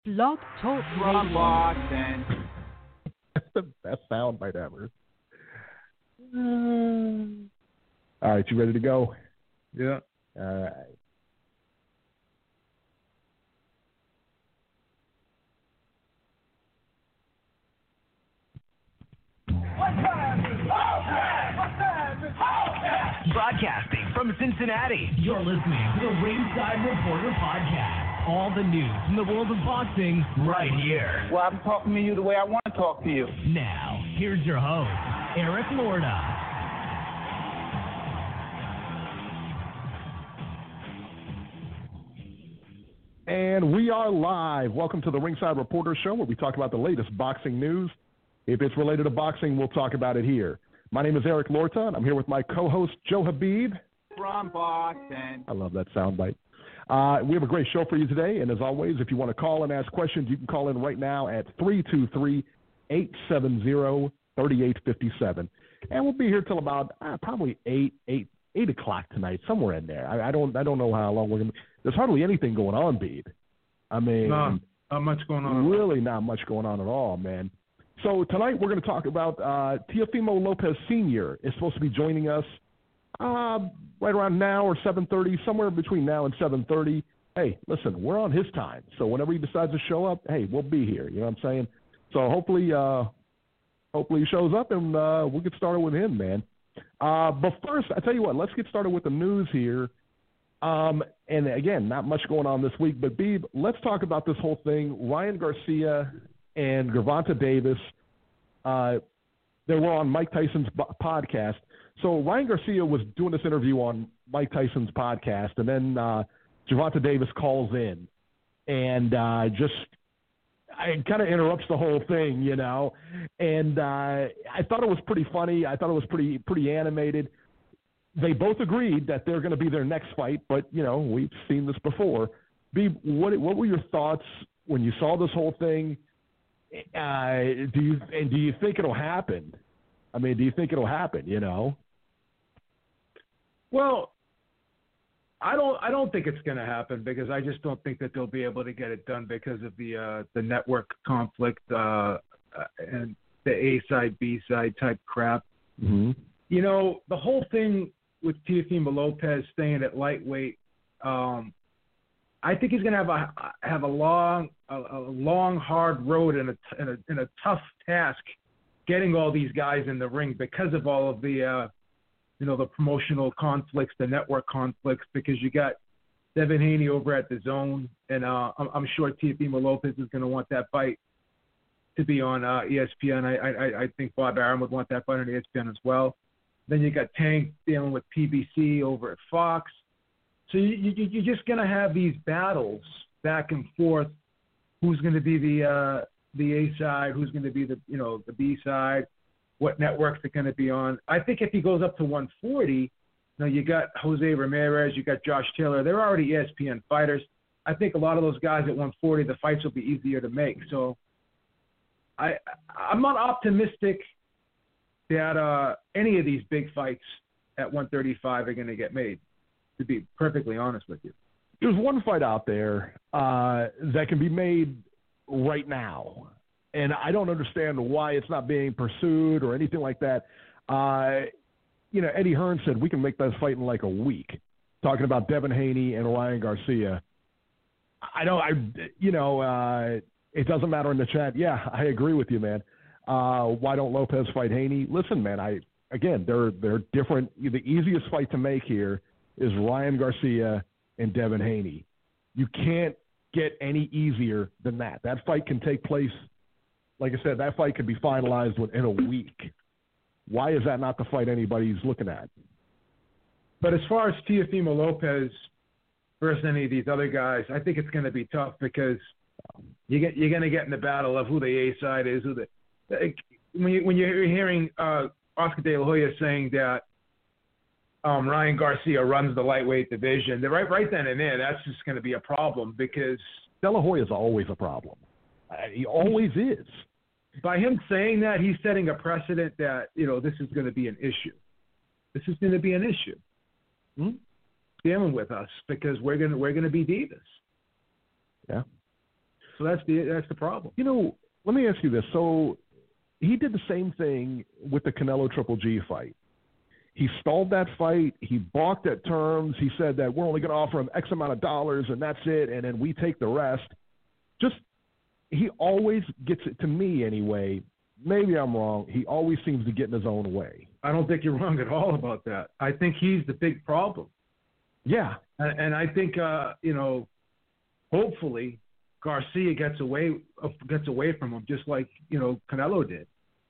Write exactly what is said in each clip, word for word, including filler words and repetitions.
Blog Talk From Boston. That's the best sound bite ever. Uh, all right, you ready to go? Yeah. All right. Broadcasting from Cincinnati, you're listening to the Ringside Reporter Podcast. All the news from the world of boxing right here. Well, I'm talking to you the way I want to talk to you. Now, here's your host, Eric Lorda. And we are live. Welcome to the Ringside Reporter Show, where we talk about the latest boxing news. If it's related to boxing, we'll talk about it here. My name is Eric Lorta, and I'm here with my co-host, Joe Habib. From Boston. I love that soundbite. Uh, we have a great show for you today, and as always, if you want to call and ask questions, you can call in right now at three two three, eight seven zero, three eight five seven. And we'll be here till about uh, probably eight, eight, eight o'clock tonight, somewhere in there. I, I don't, I don't know how long we're going to. There's hardly anything going on, Bede. I mean, no, not much going on. Really, not much going on at all, man. So tonight we're going to talk about uh, Teofimo Lopez Senior is supposed to be joining us uh, right around now or seven thirty, somewhere between now and seven thirty. Hey, listen, we're on his time, so whenever he decides to show up, hey, we'll be here. You know what I'm saying? So hopefully, uh, hopefully he shows up and uh, we'll get started with him, man. Uh, but first, I tell you what, let's get started with the news here. Um, and again, not much going on this week, but Beeb, let's talk about this whole thing. Ryan Garcia and Gervonta Davis, uh, they were on Mike Tyson's b- podcast. So Ryan Garcia was doing this interview on Mike Tyson's podcast, and then uh, Gervonta Davis calls in and uh, just it kind of interrupts the whole thing, you know. And uh, I thought it was pretty funny. I thought it was pretty pretty animated. They both agreed that they're going to be their next fight, but, you know, we've seen this before. Beeb, what what were your thoughts when you saw this whole thing? Uh, do you and do you think it'll happen? I mean, do you think it'll happen? You know. Well, I don't. I don't think it's going to happen because I just don't think that they'll be able to get it done because of the uh, the network conflict uh, and the A side B side type crap. Mm-hmm. You know, the whole thing with Teofimo Lopez staying at lightweight. Um, I think he's going to have a have a long, a, a long, hard road and a, and a and a tough task getting all these guys in the ring because of all of the, uh, you know, the promotional conflicts, the network conflicts. Because you got Devin Haney over at the Zone, and uh, I'm, I'm sure Teofimo Lopez is going to want that fight to be on uh, E S P N. I, I I think Bob Arum would want that fight on E S P N as well. Then you got Tank dealing with P B C over at Fox. So you, you, you're just going to have these battles back and forth. Who's going to be the uh, the A side? Who's going to be the you know the B side? What networks are going to be on? I think if he goes up to one forty, you know, you got Jose Ramirez, you got Josh Taylor. They're already E S P N fighters. I think a lot of those guys at one forty, the fights will be easier to make. So I I'm not optimistic that uh, any of these big fights at one thirty-five are going to get made, to be perfectly honest with you. There's one fight out there uh, that can be made right now, and I don't understand why it's not being pursued or anything like that. Uh, you know, Eddie Hearn said we can make this fight in like a week, talking about Devin Haney and Ryan Garcia. I don't, I, you know, uh, it doesn't matter in the chat. Yeah, I agree with you, man. Uh, why don't Lopez fight Haney? Listen, man, I again, they're they're different. The easiest fight to make here is Ryan Garcia and Devin Haney. You can't get any easier than that. That fight can take place, like I said, that fight could be finalized within a week. Why is that not the fight anybody's looking at? But as far as Teofimo Lopez versus any of these other guys, I think it's going to be tough because you get, you're going to get in the battle of who the A side is. Who the when you when you're hearing uh, Oscar De La Hoya saying that um, Ryan Garcia runs the lightweight division, right right then and there, that's just going to be a problem because De La Hoya is always a problem. He always is. By him saying that, he's setting a precedent that, you know, this is going to be an issue. This is going to be an issue. Hmm? Dealing with us because we're going to we're going to be divas. Yeah. So that's the that's the problem. You know, let me ask you this. So he did the same thing with the Canelo Triple G fight. He stalled that fight. He balked at terms. He said that we're only going to offer him X amount of dollars and that's it, and then we take the rest. Just he always gets it, to me anyway. Maybe I'm wrong. He always seems to get in his own way. I don't think you're wrong at all about that. I think he's the big problem. Yeah. And, and I think, uh, you know, hopefully Garcia gets away uh, gets away from him just like, you know, Canelo did.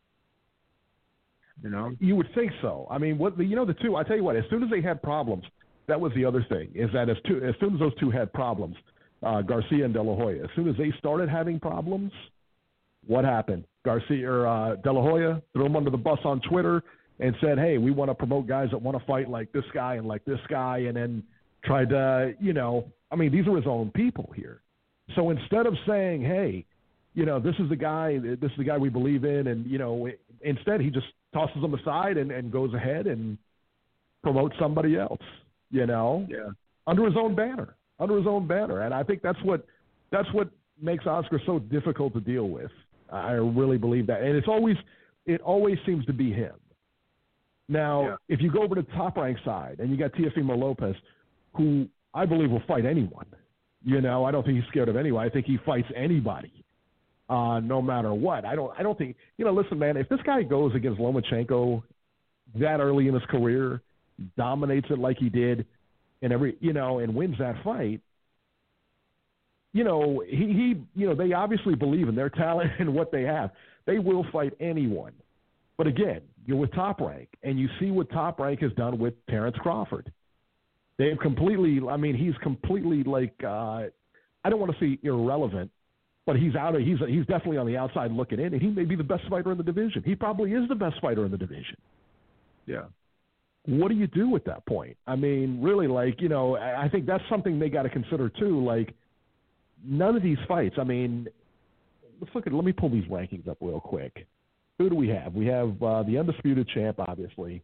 You know? You would think so. I mean, what you know, the two, I tell you what, as soon as they had problems, that was the other thing, is that as, two, as soon as those two had problems, uh, Garcia and De La Hoya, as soon as they started having problems, what happened? Garcia or uh, De La Hoya threw him under the bus on Twitter and said, hey, we want to promote guys that want to fight like this guy and like this guy, and then tried to, you know, I mean, these are his own people here. So instead of saying, hey, you know, this is the guy, this is the guy we believe in, and, you know, instead he just tosses them aside and, and goes ahead and promotes somebody else, you know, yeah, under his own banner, under his own banner. And I think that's what that's what makes Oscar so difficult to deal with. I really believe that. And it's always, it always seems to be him. Now, yeah. if you go over to the Top Rank side and you got Teofimo Lopez, who I believe will fight anyone, you know, I don't think he's scared of anyone. I think he fights anybody. Uh, no matter what. I don't I don't think, you know, listen, man, if this guy goes against Lomachenko that early in his career, dominates it like he did, and every, you know, and wins that fight, you know, he, he, you know, they obviously believe in their talent and what they have. They will fight anyone. But again, you're with Top Rank, and you see what Top Rank has done with Terrence Crawford. They've completely, I mean, he's completely like, uh, I don't want to say irrelevant, but he's out of, he's he's definitely on the outside looking in, and he may be the best fighter in the division. He probably is the best fighter in the division. Yeah. What do you do at that point? I mean, really, like, you know, I think that's something they got to consider too. Like, none of these fights, I mean, let's look at, let me pull these rankings up real quick. Who do we have? We have uh, the undisputed champ, obviously.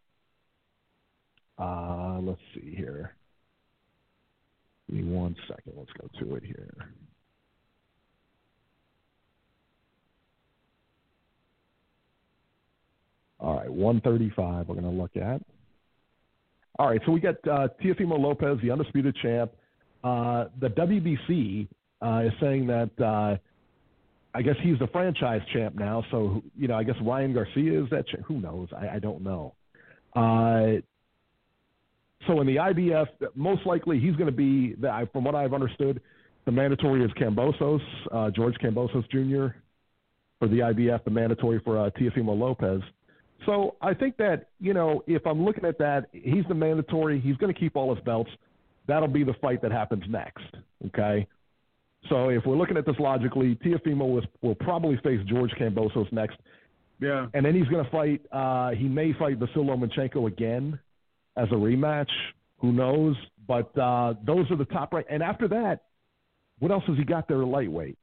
Uh, let's see here. Give me one second. Let's go to it here. All right, one thirty-five we're going to look at. All right, so we got uh, Teofimo Lopez, the undisputed champ. Uh, the W B C uh, is saying that uh, I guess he's the franchise champ now. So, you know, I guess Ryan Garcia is that champ. Who knows? I, I don't know. Uh, so in the I B F, most likely he's going to be, the, from what I've understood, the mandatory is Kambosos, uh, George Kambosos Junior for the I B F, the mandatory for uh, Teofimo Lopez. So I think that, you know, if I'm looking at that, he's the mandatory. He's going to keep all his belts. That'll be the fight that happens next, okay? So if we're looking at this logically, Teofimo will, will probably face George Kambosos next. Yeah. And then he's going to fight uh, – he may fight Vasyl Lomachenko again as a rematch. Who knows? But uh, those are the top right. And after that, what else has he got there at lightweight?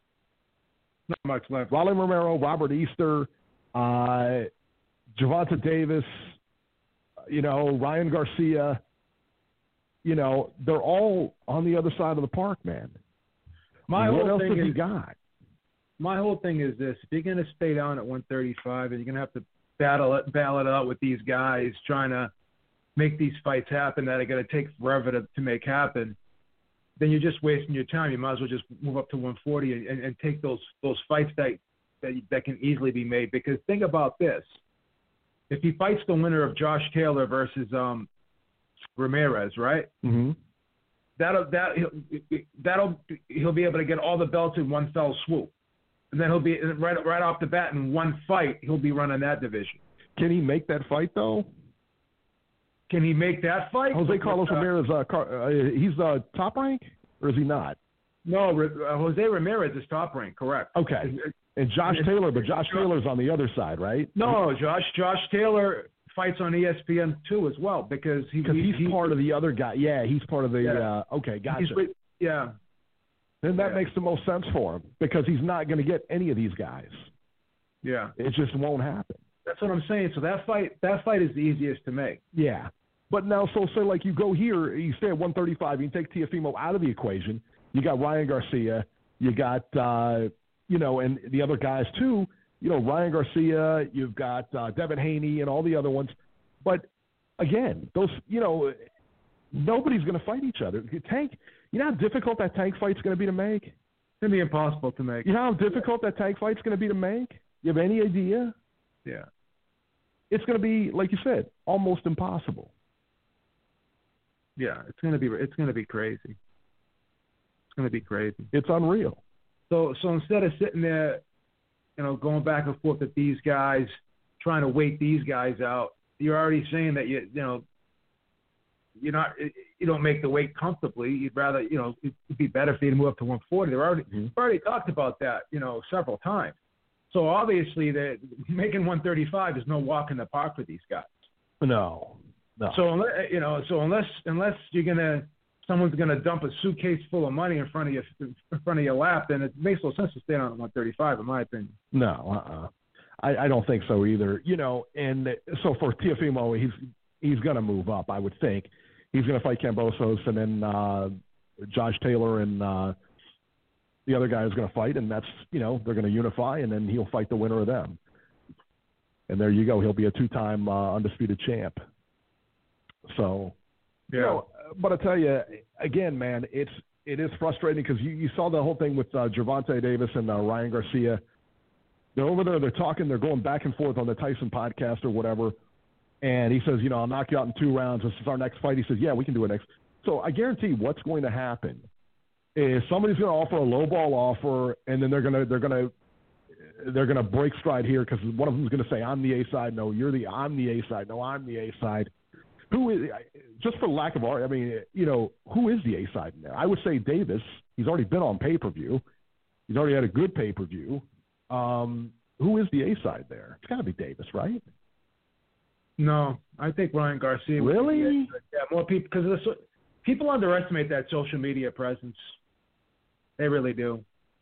Not much left. Rolly Romero, Robert Easter, uh, Gervonta Davis, you know, Ryan Garcia, you know, they're all on the other side of the park, man. My what whole else thing have is, you got? My whole thing is this. If you're going to stay down at one thirty-five and you're going to have to battle it, battle it out with these guys trying to make these fights happen that are going to take forever to, to make happen, then you're just wasting your time. You might as well just move up to one forty and, and, and take those those fights that, that that can easily be made. Because think about this. If he fights the winner of Josh Taylor versus um, Ramirez, right? Mm-hmm. That'll that he'll, that'll he'll be able to get all the belts in one fell swoop, and then he'll be right right off the bat in one fight he'll be running that division. Can he make that fight though? Can he make that fight? Jose Carlos uh, Ramirez, uh, Car- uh, he's uh, top rank, or is he not? No, uh, Jose Ramirez is top rank, correct? Okay. And Josh Taylor, but Josh Taylor's on the other side, right? No, Josh Josh Taylor fights on E S P N too as well because he, because he, he's he, part of the other guy. Yeah, he's part of the. Yeah. Uh, okay, gotcha. He's with, yeah. Then that yeah. makes the most sense for him because he's not going to get any of these guys. Yeah, it just won't happen. That's what I'm saying. So that fight, that fight is the easiest to make. Yeah, but now, so say like you go here, you stay at one thirty-five, you take Teofimo out of the equation. You got Ryan Garcia. You got, uh, you know, and the other guys too, you know, Ryan Garcia, you've got uh, Devin Haney and all the other ones. But, again, those, you know, nobody's going to fight each other. Tank, you know how difficult that Tank fight's going to be to make? It's going to be impossible to make. You know how difficult that Tank fight's going to be to make? You have any idea? Yeah. It's going to be, like you said, almost impossible. Yeah, it's going to be it's going to be crazy. It's going to be crazy. It's unreal. So so instead of sitting there, you know, going back and forth with these guys, trying to wait these guys out, you're already saying that you you know you're not you don't make the weight comfortably. You'd rather you know it'd be better for you to move up to one forty. They're already mm-hmm. already talked about that you know several times. So obviously that making one thirty-five is no walk in the park for these guys. No. No. So you know, so unless unless you're gonna, someone's gonna dump a suitcase full of money in front of you in front of your lap, then it makes no sense to stay on one thirty-five, in my opinion. No, uh-uh. I, I don't think so either. You know, and so for Teofimo, he's he's gonna move up. I would think he's gonna fight Kambosos, and then uh, Josh Taylor and uh, the other guy is gonna fight, and that's you know they're gonna unify, and then he'll fight the winner of them. And there you go. He'll be a two-time uh, undisputed champ. So, yeah. You know, but I tell you, again, man, it's it is frustrating because you, you saw the whole thing with uh, Gervonta Davis and uh, Ryan Garcia. They're over there, they're talking, they're going back and forth on the Tyson podcast or whatever. And he says, you know, I'll knock you out in two rounds. This is our next fight. He says, yeah, we can do it next. So I guarantee what's going to happen is somebody's going to offer a lowball offer, and then they're going to they're going to they're going to break stride here because one of them is going to say, I'm the A side. No, you're the I'm the A side. No, I'm the A side. Who is, just for lack of art, I mean, you know, who is the A side in there? I would say Davis. He's already been on pay-per-view. He's already had a good pay-per-view. Um, who is the A side there? It's got to be Davis, right? No, I think Ryan Garcia. Really? Be, yeah, more people, because people underestimate that social media presence. They really do.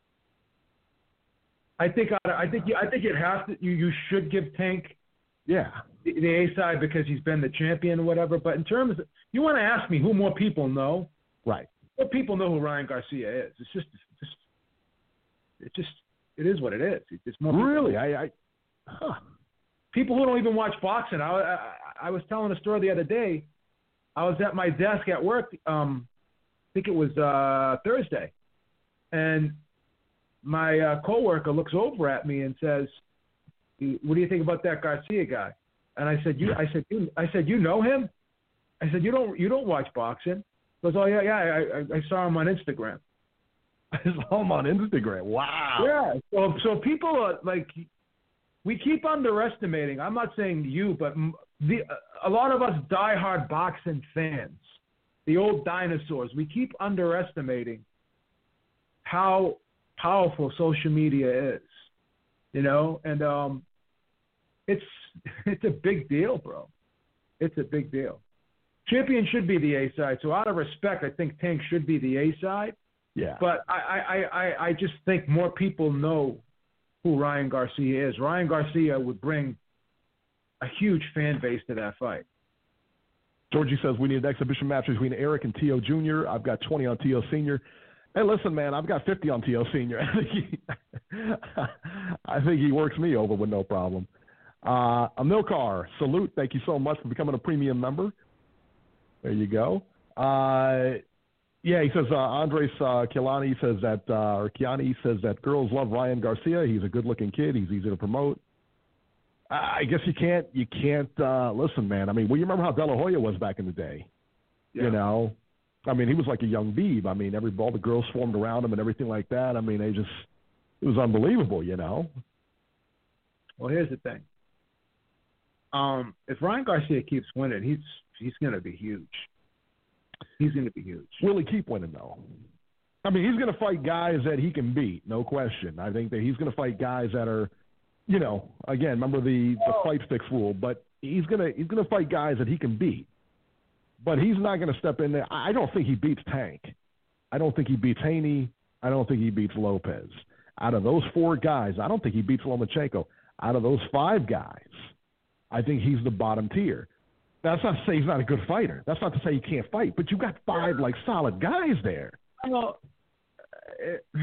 I think I think you, I think it has to. You you should give Tank. Yeah. The, the A side because he's been the champion or whatever. But in terms of, you want to ask me who more people know? Right. More people know who Ryan Garcia is. It's just, it's just, it just, it is what it is. It's more really, I, I, huh. People who don't even watch boxing. I, I, I was telling a story the other day. I was at my desk at work. Um, I think it was uh, Thursday, and my uh, coworker looks over at me and says, what do you think about that Garcia guy? And I said, you, I said, you, I said, you know him? I said, you don't, you don't watch boxing. He goes, oh yeah, yeah, I, I, I saw him on Instagram. I saw him on Instagram. Wow. Yeah. So, so people are like, we keep underestimating. I'm not saying you, but the, a lot of us diehard boxing fans, the old dinosaurs, we keep underestimating how powerful social media is. You know, and um, it's it's a big deal, bro. It's a big deal. Champion should be the A side. So out of respect, I think Tank should be the A side. Yeah. But I, I, I, I just think more people know who Ryan Garcia is. Ryan Garcia would bring a huge fan base to that fight. Georgie says we need an exhibition match between Eric and T O Junior I've got twenty on T O Senior Hey, listen, man, I've got fifty on T O Senior I think he, I think he works me over with no problem. Uh, Amilcar, salute. Thank you so much for becoming a premium member. There you go. Uh, yeah, he says, uh, Andres uh, Kiani says that, uh, or Kiani says that girls love Ryan Garcia. He's a good-looking kid. He's easy to promote. I guess you can't, you can't, uh, listen, man. I mean, well, you remember how De La Hoya was back in the day? Yeah. You know? I mean, he was like a young Beeb. I mean, every all the girls swarmed around him and everything like that. I mean, they just, it was unbelievable, you know? Well, here's the thing. Um, if Ryan Garcia keeps winning, he's he's going to be huge. He's going to be huge. Will he keep winning, though? I mean, he's going to fight guys that he can beat, no question. I think that he's going to fight guys that are, you know, again, remember the, the fight fix rule, but he's going to he's going to fight guys that he can beat. But he's not going to step in there. I don't think he beats Tank. I don't think he beats Haney. I don't think he beats Lopez. Out of those four guys, I don't think he beats Lomachenko. Out of those five guys, I think he's the bottom tier. That's not to say he's not a good fighter. That's not to say he can't fight. But you got five, like, solid guys there. Well,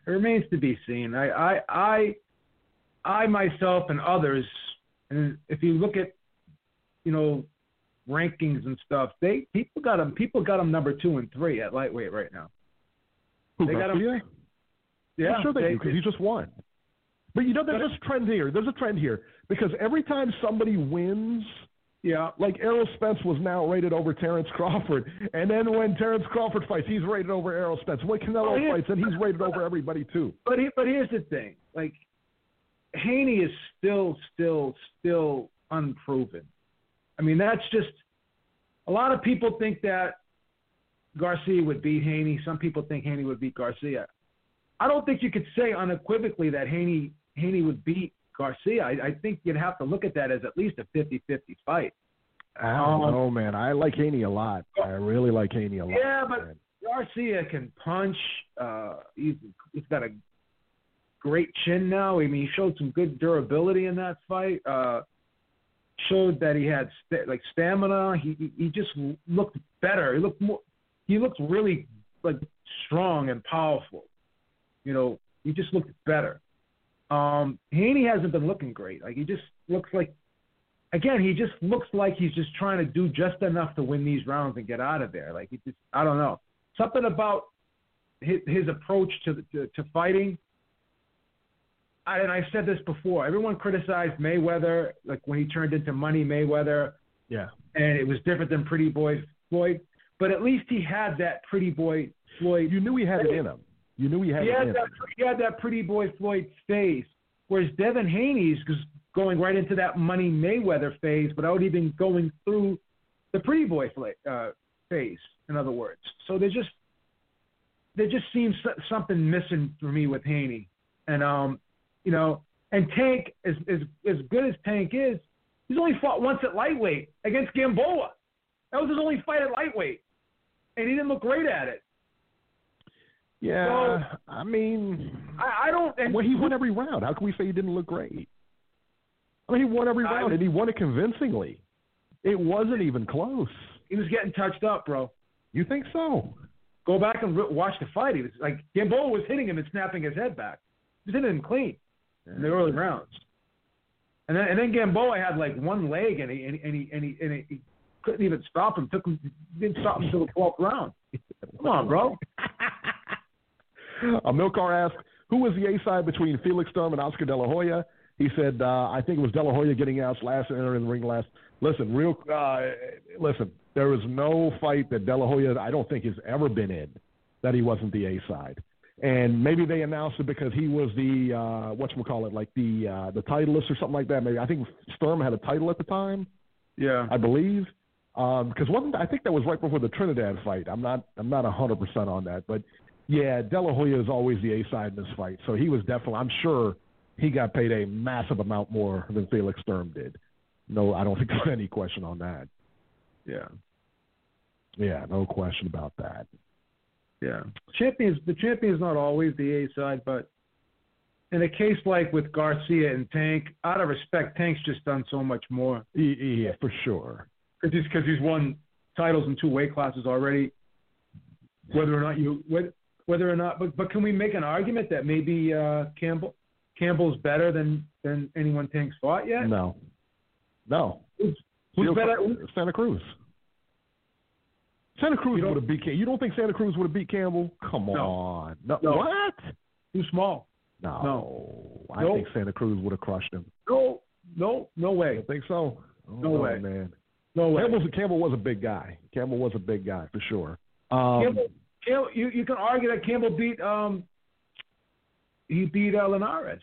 It remains to be seen. I, I, I, I myself and others, and if you look at, you know, rankings and stuff, they people got them. People got them number two and three at lightweight right now. Who, they got Garcia? Yeah, I'm sure they, they do because he just won. But you know, there's this trend here. There's a trend here because every time somebody wins, yeah, like Errol Spence was now rated over Terrence Crawford, and then when Terrence Crawford fights, he's rated over Errol Spence. When Canelo oh, fights, then he's rated over everybody too. But he, but here's the thing: like Haney is still, still, still unproven. I mean, that's just a lot of people think that Garcia would beat Haney. Some people think Haney would beat Garcia. I don't think you could say unequivocally that Haney Haney would beat Garcia. I, I think you'd have to look at that as at least a fifty-fifty fight. I don't um, know, man. I like Haney a lot. I really like Haney a lot. Yeah, but man. Garcia can punch. Uh, he's, he's got a great chin now. I mean, he showed some good durability in that fight. Uh, showed that he had st- like stamina. He, he he just looked better. He looked more. He looked really like strong and powerful. You know, he just looked better. Um, Haney hasn't been looking great. Like he just looks like, again, he just looks like he's just trying to do just enough to win these rounds and get out of there. Like he just, I don't know, something about his, his approach to, to to fighting. I, and I said this before. Everyone criticized Mayweather, like when he turned into Money Mayweather. Yeah, and it was different than Pretty Boy Floyd. But at least he had that Pretty Boy Floyd. You knew he had it in him. You knew he had he it had in that, him. He had that Pretty Boy Floyd phase, whereas Devin Haney's going right into that Money Mayweather phase without even going through the Pretty Boy uh, phase, in other words. So there just there just seems something missing for me with Haney. And, um, you know, and Tank, as, as, as good as Tank is, he's only fought once at lightweight against Gamboa. That was his only fight at lightweight. And he didn't look great at it. Yeah, so, I mean, I, I don't. And well, he won every round. How can we say he didn't look great? I mean, he won every round, I, and he won it convincingly. It wasn't even close. He was getting touched up, bro. You think so? Go back and re- watch the fight. He was like Gamboa was hitting him and snapping his head back. He was hitting him clean yeah. in the early rounds. And then, and then Gamboa had like one leg, and he and he and he, and he, and he couldn't even stop him. Took him, didn't stop him until the twelfth round. Come on, bro. Uh, Milcar asked, who was the A-side between Felix Sturm and Oscar De La Hoya? He said, uh, I think it was De La Hoya getting out last and entering the ring last. Listen, real, uh, listen, there is no fight that De La Hoya, I don't think, has ever been in that he wasn't the A-side. And maybe they announced it because he was the, uh, whatchamacallit, like the uh, the titleist or something like that. Maybe I think Sturm had a title at the time. Yeah. I believe. Because um, wasn't I think that was right before the Trinidad fight. I'm not I'm not one hundred percent on that. But, yeah, De La Hoya is always the A-side in this fight. So he was definitely, I'm sure he got paid a massive amount more than Felix Sturm did. No, I don't think there's any question on that. Yeah. Yeah, no question about that. Yeah. Champions, the champion is not always the A-side, but in a case like with Garcia and Tank, out of respect, Tank's just done so much more. Yeah, for sure. Because he's, cause he's won titles in two weight classes already. Whether or not you whether, whether or not, but but can we make an argument that maybe uh, Campbell Campbell's better than, than anyone Tank's fought yet? No, no. Who's, who's better? Santa Cruz. Santa Cruz would have beat. You don't think Santa Cruz would have beat Campbell? Come no. on. No. No. What? Too small. No. No. I nope. think Santa Cruz would have crushed him. No. No. No way. I think so. Oh, no way, man. No way. Campbell's, Campbell was a big guy. Campbell was a big guy for sure. Um, Campbell, Campbell, you you can argue that Campbell beat um he beat uh, Linares.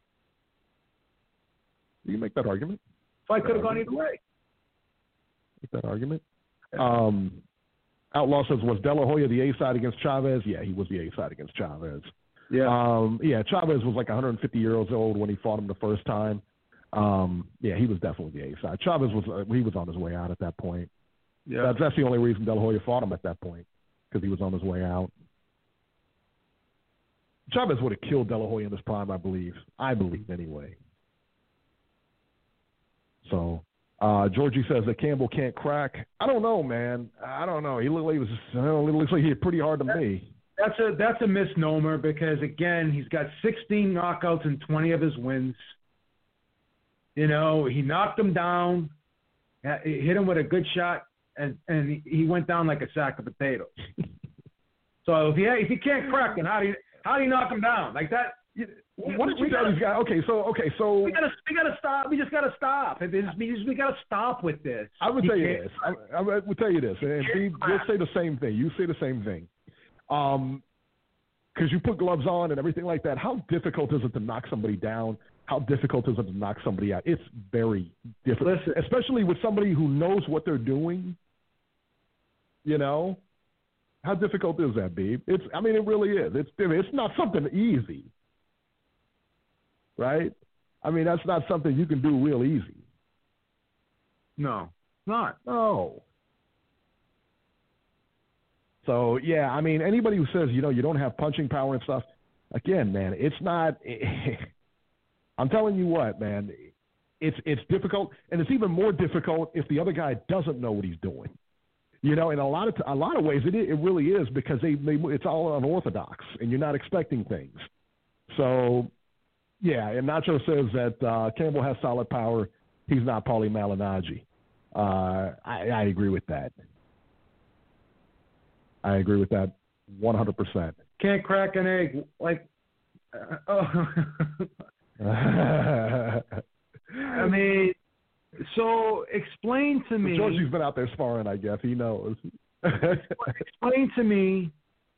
You can make that argument. Fight could have gone either way. Make that argument. Um, Outlaw says, was De La Hoya the A-side against Chavez? Yeah, he was the A-side against Chavez. Yeah. Um, yeah, Chavez was like one hundred fifty years old when he fought him the first time. Um, yeah, he was definitely the A-side. Chavez was uh, he was on his way out at that point. Yeah. That's, that's the only reason De La Hoya fought him at that point, because he was on his way out. Chavez would have killed De La Hoya in his prime, I believe. I believe, anyway. So, uh, Georgie says that Campbell can't crack. I don't know, man. I don't know. He looked like he was. Just, I don't know, it looks like he hit pretty hard to that, me. That's a that's a misnomer because again, he's got sixteen knockouts in twenty of his wins. You know, he knocked him down, hit him with a good shot, and and he went down like a sack of potatoes. So if he if he can't crack him, how do you how do you knock him down like that? What did you tell these guys? Okay, so okay, so we gotta we gotta stop. We just gotta stop. It is, we, just, we gotta stop with this. I would he tell you this. I, I would tell you this, and Steve, you'll say the same thing. You say the same thing. Um, because you put gloves on and everything like that. How difficult is it to knock somebody down? How difficult is it to knock somebody out? It's very difficult, Listen, especially with somebody who knows what they're doing. You know, how difficult is that, Beeb? It's. I mean, it really is. It's. It's not something easy. Right? I mean, that's not something you can do real easy. No, not. No. So, yeah, I mean, anybody who says, you know, you don't have punching power and stuff, again, man, it's not – I'm telling you what, man, it's it's difficult, and it's even more difficult if the other guy doesn't know what he's doing. You know, in a lot of a lot of ways, it it really is because they, they it's all unorthodox, and you're not expecting things. So, yeah, and Nacho says that uh, Campbell has solid power. He's not Paulie Malignaggi. Uh, I, I agree with that. I agree with that one hundred percent. Can't crack an egg like. Uh, oh. I mean, so explain to me. Georgie's been out there sparring, I guess. He knows. Explain to me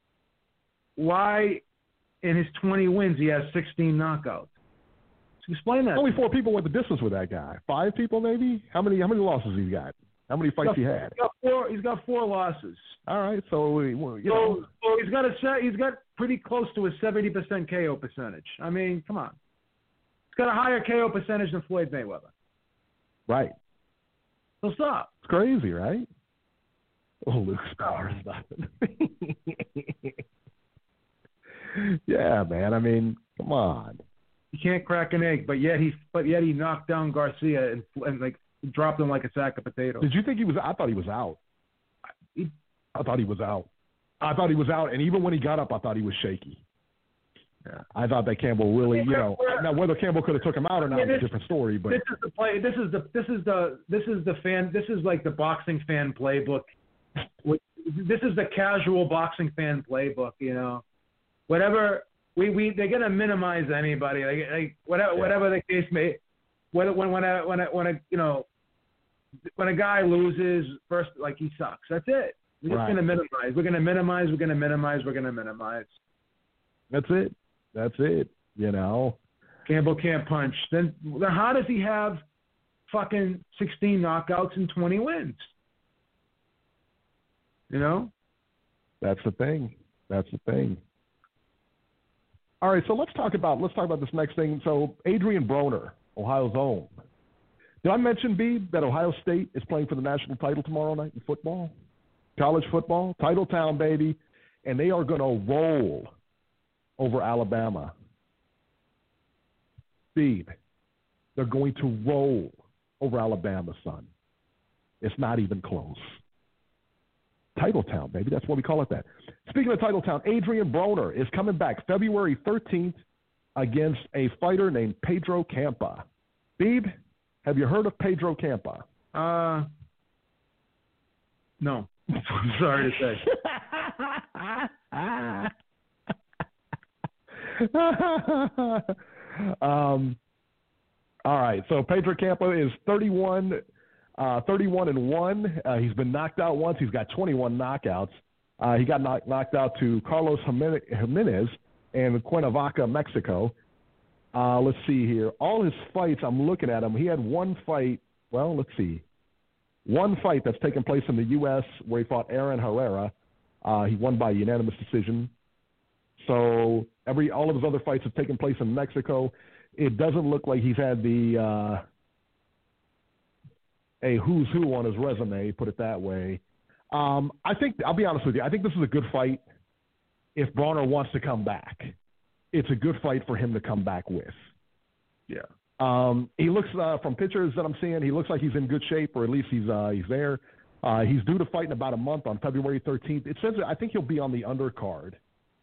why in his twenty wins he has sixteen knockouts. Explain that. Only four people went the distance with that guy. Five people, maybe. How many? How many losses he got? How many fights he's he got, had? He's got four. He's got four losses. All right, so you so, know. so he's got a set. He's got pretty close to a seventy percent K O percentage. I mean, come on. He's got a higher K O percentage than Floyd Mayweather. Right. So stop. It's crazy, right? Oh, Luke Spars, nothing. Yeah, man. I mean, come on. He can't crack an egg, but yet he, but yet he knocked down Garcia and, and like dropped him like a sack of potatoes. Did you think he was? I thought he was out. He, I thought he was out. I thought he was out, and even when he got up, I thought he was shaky. Yeah. I thought that Campbell really, you know, now whether Campbell could have took him out or not is a different story. But this is the play. This is the this is the this is the fan. This is like the boxing fan playbook. This is the casual boxing fan playbook. You know, whatever we, we they're gonna minimize anybody. Like, like whatever yeah. whatever the case may. When when when a when a when a you know when a guy loses first, like he sucks. That's it. We're just right. gonna minimize. We're gonna minimize. We're gonna minimize. We're gonna minimize. That's it. That's it. You know, Campbell can't punch. Then, then how does he have fucking sixteen knockouts and twenty wins? You know, that's the thing. That's the thing. All right, so let's talk about let's talk about this next thing. So Adrian Broner, Ohio's own. Did I mention, Beeb, that Ohio State is playing for the national title tomorrow night in football, college football, Title Town, baby, and they are going to roll over Alabama. Beeb, they're going to roll over Alabama, son. It's not even close. Titletown, baby. That's why we call it that. Speaking of Titletown, Adrian Broner is coming back February thirteenth against a fighter named Pedro Campa. Beeb, have you heard of Pedro Campa? Uh, no. Sorry to say. um, all right. So Pedro Campa is thirty-one, uh, thirty-one and one. Uh, he's been knocked out once. He's got twenty-one knockouts. Uh, he got knocked, knocked out to Carlos Jimenez in Cuernavaca, Mexico. Uh, let's see here. All his fights, I'm looking at him. He had one fight. Well, let's see. One fight that's taken place in the U S where he fought Aaron Herrera. Uh, he won by unanimous decision. So every all of his other fights have taken place in Mexico. It doesn't look like he's had the uh, a who's who on his resume, put it that way. Um, I think I'll be honest with you. I think this is a good fight if Broner wants to come back. It's a good fight for him to come back with. Yeah. Um, he looks uh, from pictures that I'm seeing, he looks like he's in good shape, or at least he's uh, he's there. Uh, he's due to fight in about a month on February thirteenth. It says I think he'll be on the undercard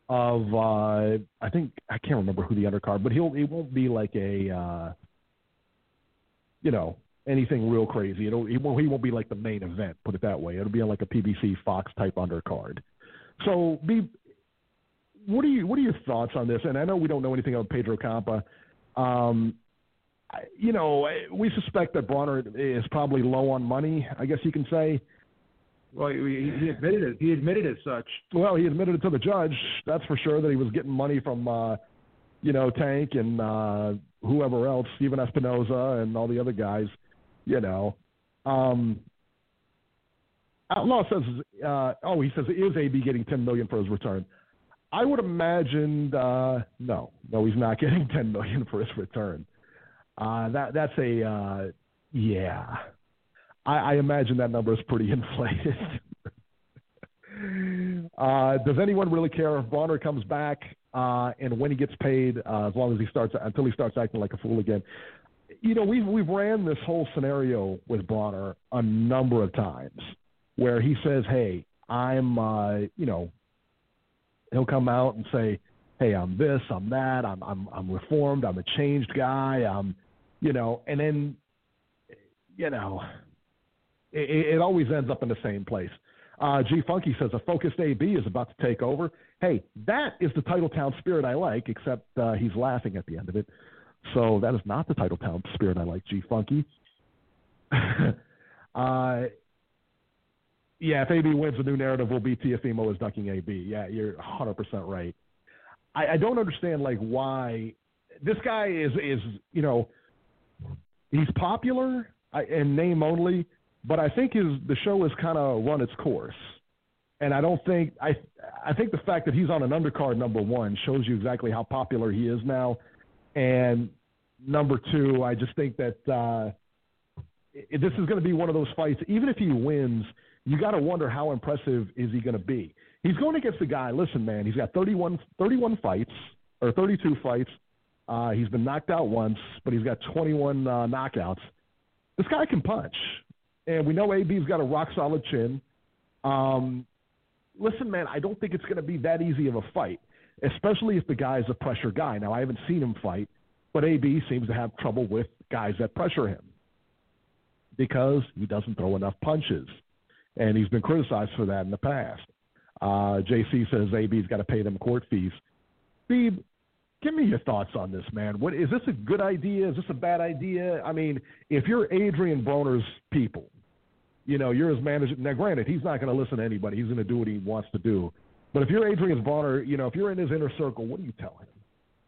of uh, I think I can't remember who the undercard, but he'll it won't be like a uh, you know anything real crazy. It'll he won't he won't be like the main event. Put it that way. It'll be like a P B C Fox type undercard. So be what are you what are your thoughts on this? And I know we don't know anything about Pedro Campa. Um, I, you know, we suspect that Bronner is probably low on money, I guess you can say. Well, he, he admitted it. He admitted as such. Well, he admitted it to the judge. That's for sure, that he was getting money from, uh, you know, Tank and uh, whoever else, Steven Espinoza and all the other guys, you know. Um, Outlaw says, uh, oh, he says, is A B getting ten million dollars for his return? I would imagine, uh, no, no, he's not getting ten million dollars for his return. Uh, that that's a uh, yeah. I, I imagine that number is pretty inflated. uh, does anyone really care if Bronner comes back uh, and when he gets paid? Uh, as long as he starts until he starts acting like a fool again. You know, we've we've ran this whole scenario with Bronner a number of times where he says, "Hey, I'm," uh, you know, he'll come out and say, "Hey, I'm this, I'm that, I'm I'm I'm reformed, I'm a changed guy, I'm." You know, and then, you know, it, it always ends up in the same place. Uh, G Funky says a focused A B is about to take over. Hey, that is the Titletown spirit I like, except uh, he's laughing at the end of it. So that is not the Titletown spirit I like, G Funky. uh, yeah, if A B wins, the new narrative will be Teofimo is ducking A B. Yeah, you're one hundred percent right. I, I don't understand, like, why this guy is, is you know, he's popular in name only, but I think his the show has kind of run its course. And I don't think I I think the fact that he's on an undercard number one shows you exactly how popular he is now. And number two, I just think that uh, it, this is going to be one of those fights. Even if he wins, you got to wonder how impressive is he going to be. He's going against the guy. Listen, man, he's got thirty-one, thirty-one fights or thirty-two fights. Uh, he's been knocked out once, but he's got twenty-one uh, knockouts. This guy can punch. And we know A B's got a rock-solid chin. Um, listen, man, I don't think it's going to be that easy of a fight, especially if the guy's a pressure guy. Now, I haven't seen him fight, but A B seems to have trouble with guys that pressure him because he doesn't throw enough punches. And he's been criticized for that in the past. Uh, J C says A B's got to pay them court fees. Beeb, give me your thoughts on this, man. What is this a good idea? Is this a bad idea? I mean, if you're Adrian Broner's people, you know, you're his manager. Now, granted, he's not going to listen to anybody. He's going to do what he wants to do. But if you're Adrian Broner, you know, if you're in his inner circle, what do you tell him?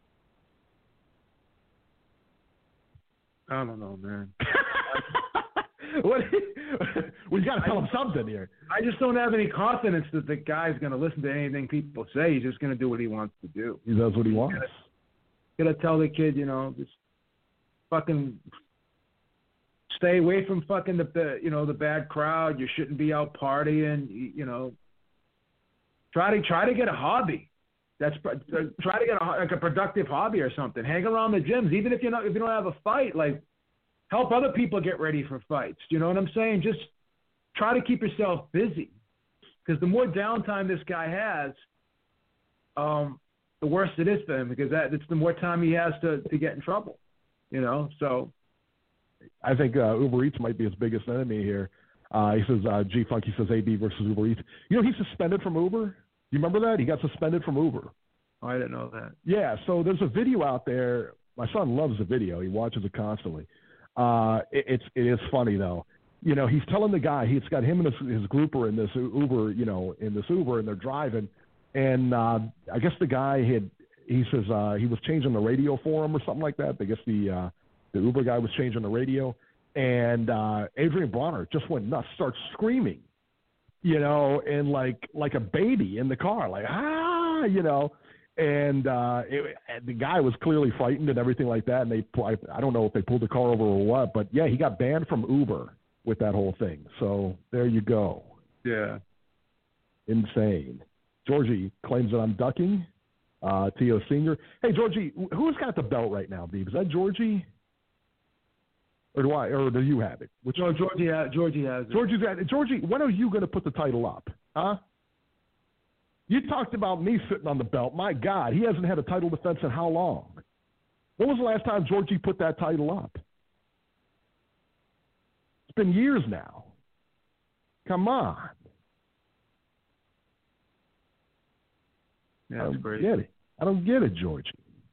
I don't know, man. what? We got to tell him something here. I just don't have any confidence that the guy's going to listen to anything people say. He's just going to do what he wants to do. He does what he wants. You got to tell the kid, you know, just fucking stay away from fucking the, you know, the bad crowd. You shouldn't be out partying. You know, try to try to get a hobby. That's try to get a, like a productive hobby or something. Hang around the gyms, even if you not if you don't have a fight. Like, help other people get ready for fights. You know what I'm saying? Just try to keep yourself busy, because the more downtime this guy has, um, the worse it is for him, because that it's the more time he has to, to get in trouble. You know, so I think uh, Uber Eats might be his biggest enemy here. Uh, he says uh, G Funky says A B versus Uber Eats. You know, he's suspended from Uber. You remember that? He got suspended from Uber. Oh, I didn't know that. Yeah, so there's a video out there. My son loves the video. He watches it constantly. Uh, it, it's it is funny though. You know, he's telling the guy, he's got him and his, his grouper in this Uber, you know, in this Uber, and they're driving. And uh, I guess the guy had, he says uh, he was changing the radio for him or something like that. I guess the uh, the Uber guy was changing the radio, and uh, Adrian Bronner just went nuts, starts screaming, you know, and like like a baby in the car, like ah, you know. And, uh, it, and the guy was clearly frightened and everything like that. And they, I, I don't know if they pulled the car over or what, but yeah, he got banned from Uber with that whole thing. So there you go. Yeah. Insane. Georgie claims that I'm ducking. Uh, Tio Senior. Hey, Georgie, who's got the belt right now, Beeb? Is that Georgie? Or do I, or do you have it? Which, no, Georgie, ha- Georgie has it. Georgie's got it. Georgie, when are you going to put the title up? Huh? You talked about me sitting on the belt. My God, he hasn't had a title defense in how long? When was the last time Georgie put that title up? It's been years now. Come on. Yeah, I that's don't great. get it. I don't get it, Georgie.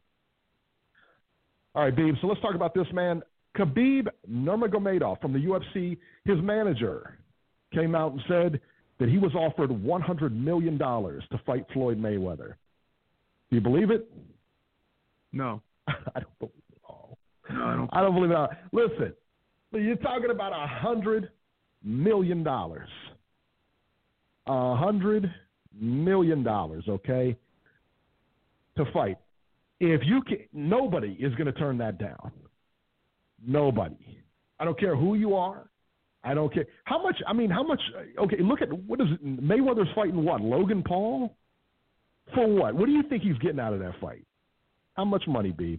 All right, Beeb, so let's talk about this, man. Khabib Nurmagomedov from the U F C, his manager, came out and said that he was offered one hundred million dollars to fight Floyd Mayweather. Do you believe it? No. I don't believe it all. No, I don't. I don't believe it all. Listen, you're talking about one hundred million dollars. one hundred million dollars, okay, to fight. If you can, nobody is going to turn that down. Nobody. I don't care who you are. I don't care. How much, I mean, how much, okay, look at, what is it, Mayweather's fighting what, Logan Paul? For what? What do you think he's getting out of that fight? How much money, Beeb?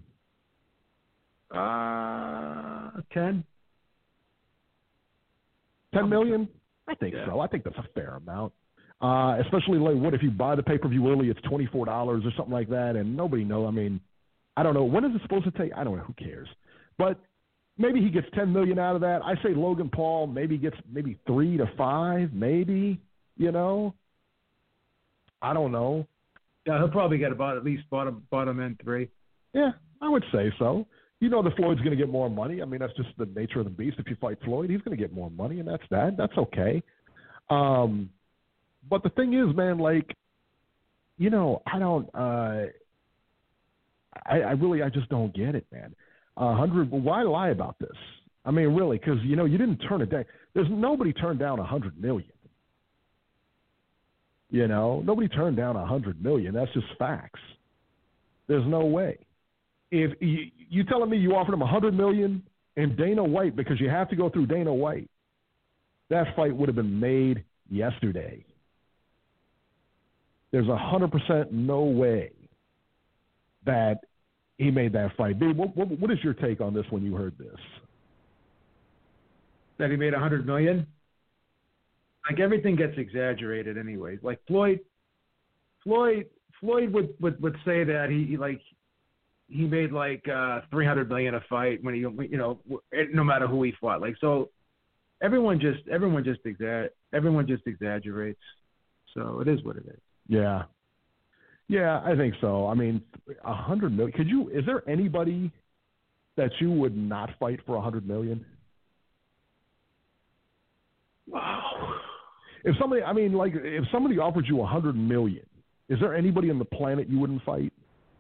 Uh, ten. ten million? I think Yeah. so. I think that's a fair amount. Uh, especially like, what if you buy the pay-per-view early, it's twenty-four dollars or something like that, and nobody knows. I mean, I don't know. When is it supposed to take? I don't know. Who cares? But maybe he gets ten million dollars out of that. I say Logan Paul maybe gets maybe three to five, maybe, you know. I don't know. Yeah, he'll probably get about at least bottom bottom end three. Yeah, I would say so. You know that Floyd's going to get more money. I mean, that's just the nature of the beast. If you fight Floyd, he's going to get more money, and that's that. That's okay. Um, but the thing is, man, like, you know, I don't, uh, I, I really, I just don't get it, man. A hundred, why lie about this? I mean, really, because, you know, you didn't turn it down. There's nobody turned down a hundred million. You know, nobody turned down a hundred million. That's just facts. There's no way. If you, you telling me you offered him a hundred million and Dana White, because you have to go through Dana White, that fight would have been made yesterday. There's a hundred percent no way that he made that fight. Dude, what, what, what is your take on this when you heard this? That he made a hundred million. Like, everything gets exaggerated anyways. Like Floyd, Floyd, Floyd would, would, would say that he, he like he made like uh, three hundred million a fight when he, you know, no matter who he fought. Like, so everyone just everyone just exa- everyone just exaggerates. So it is what it is. Yeah, yeah, I think so. I mean, a hundred million. Could you? Is there anybody that you would not fight for a hundred million? Wow. If somebody, I mean, like, if somebody offered you a hundred million, is there anybody on the planet you wouldn't fight?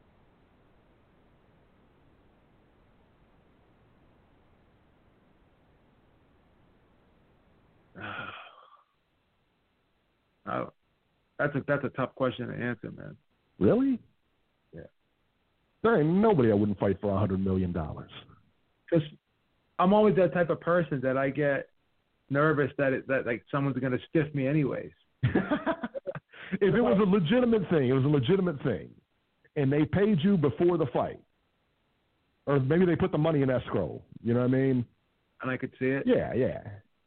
Uh, that's a that's a tough question to answer, man. Really? Yeah. There ain't nobody I wouldn't fight for a hundred million dollars. Because I'm always that type of person that I get nervous that it, that like someone's going to stiff me anyways. If it was a legitimate thing, it was a legitimate thing, and they paid you before the fight, or maybe they put the money in escrow. You know what I mean? And I could see it. Yeah, yeah.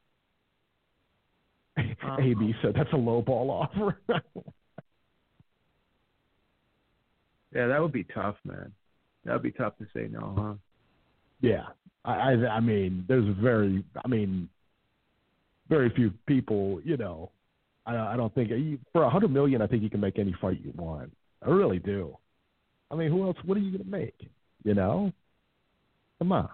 Um, A B said that's a low ball offer. Yeah, that would be tough, man. That would be tough to say no, huh? Yeah, I, I, I mean, there's very, I mean, very few people. You know, I, I don't think for a hundred million, I think you can make any fight you want. I really do. I mean, who else? What are you going to make? You know, come on.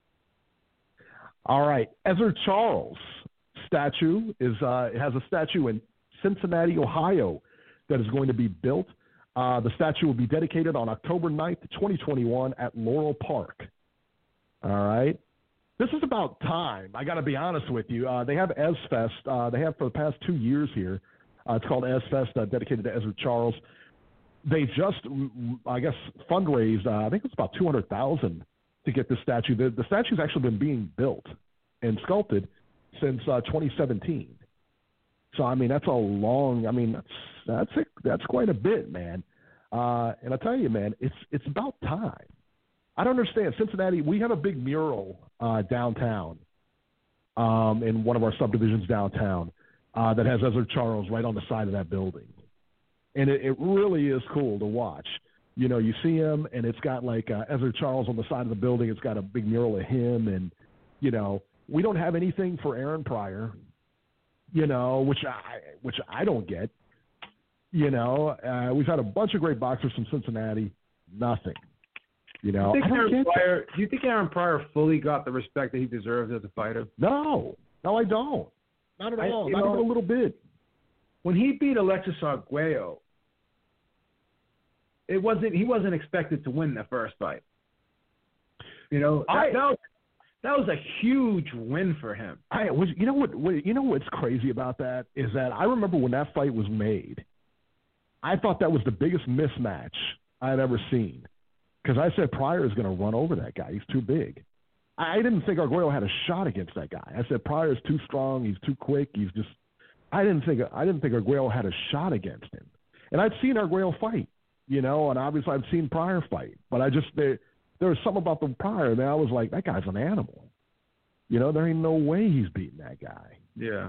All right, Ezzard Charles statue is uh, it has a statue in Cincinnati, Ohio, that is going to be built. Uh, the statue will be dedicated on October ninth, twenty twenty-one at Laurel Park. All right. This is about time. I got to be honest with you. Uh, they have EzFest. Uh, they have for the past two years here. Uh, it's called EzFest, uh, dedicated to Ezzard Charles. They just, I guess, fundraised, uh, I think it's about two hundred thousand dollars to get this statue. The, the statue's actually been being built and sculpted since uh, twenty seventeen. So, I mean, that's a long, I mean, that's that's a, that's quite a bit, man. Uh, and I tell you, man, it's it's about time. I don't understand. Cincinnati, we have a big mural uh, downtown um, in one of our subdivisions downtown uh, that has Ezzard Charles right on the side of that building. and it, it really is cool to watch. You know, you see him, and it's got like uh, Ezra Charles on the side of the building. It's got a big mural of him, and you know, we don't have anything for Aaron Pryor. You know, which I which I don't get. You know, uh, we've had a bunch of great boxers from Cincinnati. Nothing. You know, do you, think I don't Aaron get Pryor, do you think Aaron Pryor fully got the respect that he deserves as a fighter? No, no, I don't. Not at I, all. you Not know, even a little bit. When he beat Alexis Arguello, it wasn't. He wasn't expected to win that first fight. You know, that, I, that, was, that was a huge win for him. I was. You know what, what? You know what's crazy about that is that I remember when that fight was made. I thought that was the biggest mismatch I'd ever seen. Because I said Pryor is going to run over that guy. He's too big. I didn't think Arguello had a shot against that guy. I said Pryor is too strong. He's too quick. He's just. I didn't think. I didn't think Arguello had a shot against him. And I'd seen Arguello fight, you know, and obviously I've seen Pryor fight. But I just there, there was something about the Pryor that I was like, that guy's an animal. You know, there ain't no way he's beating that guy. Yeah.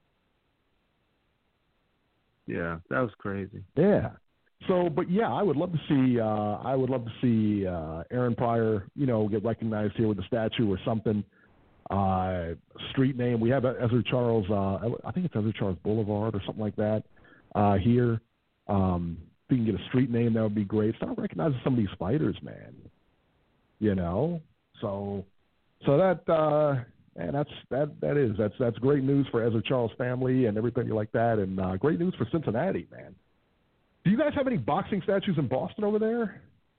Yeah, that was crazy. Yeah. So, but yeah, I would love to see. Uh, I would love to see uh, Aaron Pryor, you know, get recognized here with a statue or something. Uh, street name. We have Ezra Charles. Uh, I think it's Ezra Charles Boulevard or something like that uh, here. Um, if we can get a street name, that would be great. Start recognizing some of these fighters, man. You know, so so that uh, and that's that that is that's that's great news for Ezra Charles' family and everybody like that, and uh, great news for Cincinnati, man. Do you guys have any boxing statues in Boston over there?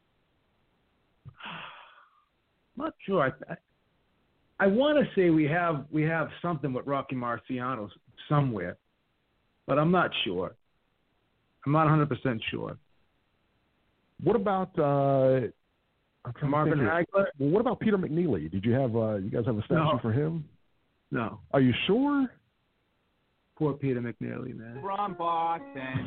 I'm not sure. I, I, I want to say we have we have something with Rocky Marciano somewhere, but I'm not sure. I'm not one hundred percent sure. What about uh, Marvin Hagler? Well, what about Peter McNeely? Did you have uh, you guys have a statue No. for him? No. Are you sure? Poor Peter McNeely, man. From Boston.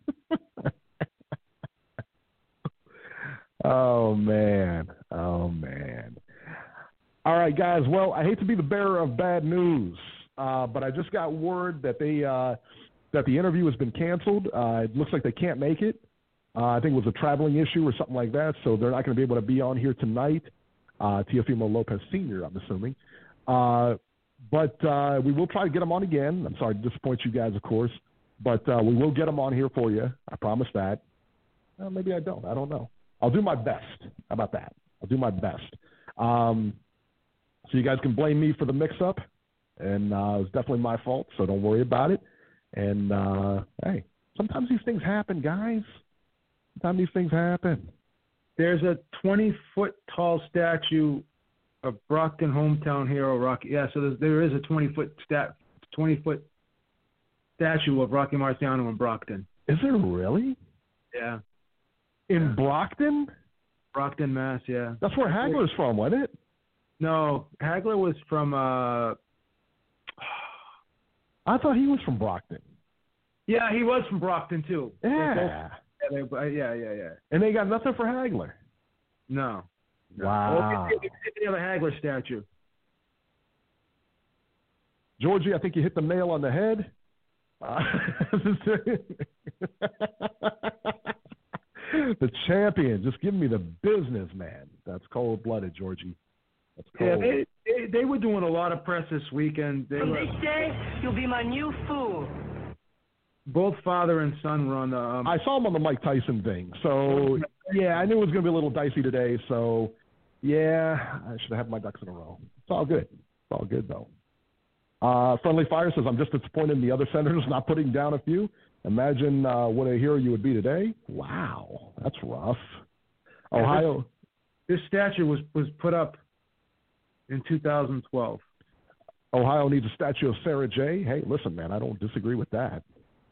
Oh, man. Oh, man. All right, guys. Well, I hate to be the bearer of bad news, uh, but I just got word that they uh, that the interview has been canceled. Uh, it looks like they can't make it. Uh, I think it was a traveling issue or something like that, so they're not going to be able to be on here tonight. Uh, Teofimo Lopez Senior, I'm assuming. Uh, but uh, we will try to get him on again. I'm sorry to disappoint you guys, of course, but uh, we will get him on here for you. I promise that. Well, maybe I don't. I don't know. I'll do my best. How about that? I'll do my best. Um, so you guys can blame me for the mix-up, and uh, it's definitely my fault, so don't worry about it. And, uh, hey, sometimes these things happen, guys. Sometimes these things happen. There's a twenty-foot tall statue of Brockton hometown hero Rocky. Yeah, so there's, there is a twenty-foot stat, twenty-foot statue of Rocky Marciano in Brockton. Is there really? Yeah. In Yeah. Brockton? Brockton, Mass, yeah. That's where Hagler's from, wasn't it? No, Hagler was from, uh, I thought he was from Brockton. yeah, he was from Brockton, too. Yeah. Yeah, they, yeah, yeah, yeah. And they got nothing for Hagler. No. Wow. Well, they have a Hagler statue. Georgie, I think you hit the nail on the head. Uh, the champion. Just give me the business, man. That's cold-blooded, Georgie. That's cold. Yeah, they, they they were doing a lot of press this weekend. They From were, this day, you'll be my new fool. both father and son were on the. Um, I saw him on the Mike Tyson thing. So, yeah, I knew it was going to be a little dicey today. So, yeah, I should have had my ducks in a row. It's all good. It's all good, though. Uh, Friendly Fire says, I'm just disappointed in the other senators not putting down a few. Imagine uh, what a hero you would be today. Wow, that's rough. Ohio. This statue was, was put up in two thousand twelve. Ohio needs a statue of Sarah J. Hey, listen, man, I don't disagree with that.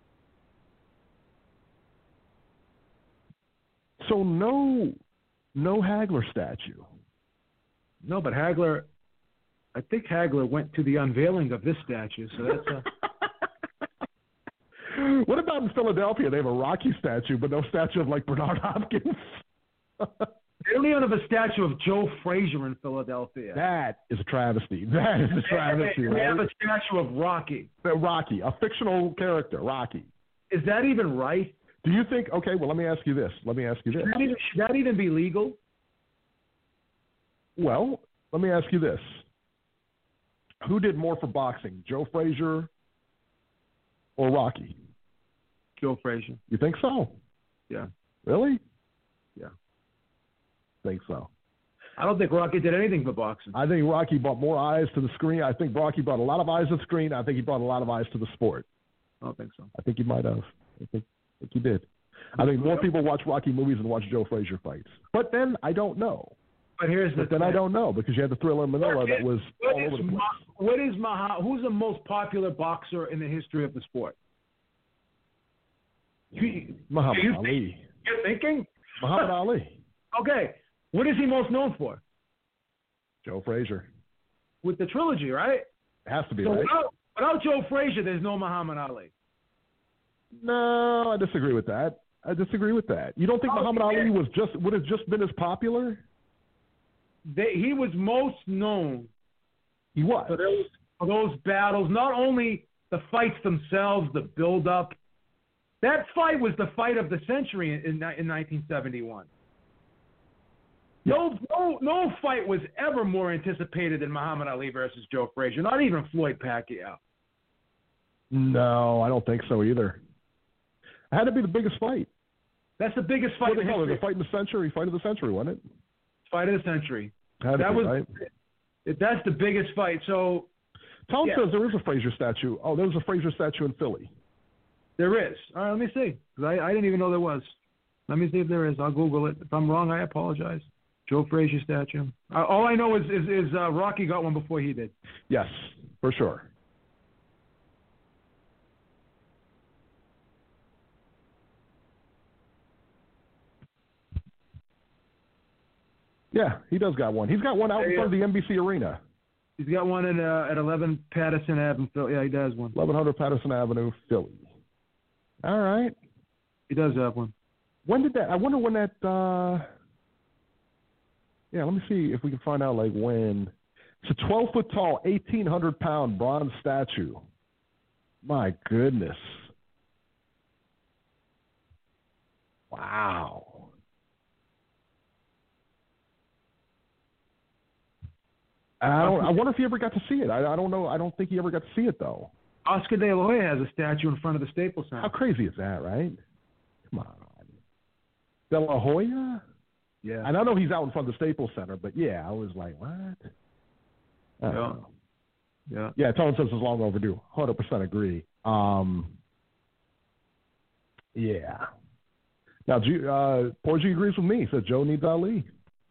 So no, no Hagler statue. No, but Hagler, I think Hagler went to the unveiling of this statue. So that's a. What about in Philadelphia? They have a Rocky statue, but no statue of like Bernard Hopkins. They don't even have a statue of Joe Frazier in Philadelphia. That is a travesty. That is a travesty. They have Right? a statue of Rocky. Uh, Rocky, a fictional character, Rocky. Is that even right? Do you think? Okay, well, let me ask you this. Let me ask you this. Should that even, should that even be legal? Well, let me ask you this. Who did more for boxing, Joe Frazier or Rocky? Joe Frazier. You think so? Yeah. Really? Yeah. Think so. I don't think Rocky did anything for boxing. I think Rocky brought more eyes to the screen. I think Rocky brought a lot of eyes to the screen. I think he brought a lot of eyes to the sport. I don't think so. I think he might have. I think, I think he did. I think more people watch Rocky movies than watch Joe Frazier fights. But then I don't know. But here's the But then thing. I don't know because you had the Thriller in Manila that was what all is over the place. Ma- what is Muhammad? Who's the most popular boxer in the history of the sport? You, Muhammad you, Ali. You're thinking? Muhammad Ali. Okay. What is he most known for? Joe Frazier. With the trilogy, right? It has to be, So right? without, without Joe Frazier, there's no Muhammad Ali. No, I disagree with that. I disagree with that. You don't think Oh, Muhammad yeah. Ali was just would have just been as popular? They, he was most known He was. for those, for those battles, not only the fights themselves, the build-up. That fight was the fight of the century in, in, in nineteen seventy-one. No, no, no fight was ever more anticipated than Muhammad Ali versus Joe Frazier. Not even Floyd Pacquiao. No, I don't think so either. It had to be the biggest fight. That's the biggest fight What in the hell, history. the fight in the century, fight of the century, wasn't it? Fight of the century. Had to That be, was right? that's the biggest fight. So Tom yeah. says there is a Frazier statue. Oh, there's a Frazier statue in Philly. there is. All right, let me see. 'Cause I, I didn't even know there was. Let me see if there is. I'll Google it. If I'm wrong, I apologize. Joe Frazier statue. Uh, all I know is is, is uh, Rocky got one before he did. Yes, for sure. Yeah, he does got one. He's got one out in front of the N B C Arena. He's got one in, uh, at eleven Patterson Avenue. Yeah, he does one. eleven hundred Patterson Avenue, Philly. All right. He does have one. When did that? I wonder when that. Uh, yeah, let me see if we can find out like when. It's a twelve foot tall, eighteen hundred pound bronze statue. My goodness. Wow. I don't. I wonder if he ever got to see it. I, I don't know. I don't think he ever got to see it though. Oscar De La Hoya has a statue in front of the Staples Center. How crazy is that, right? Come on. De La Hoya? Yeah. And I know he's out in front of the Staples Center, but yeah, I was like, what? I don't Yeah. know. Yeah. Yeah, Tone says it's long overdue. one hundred percent agree. Um, yeah. Now, G, uh, Porgy agrees with me. He said Joe needs Ali.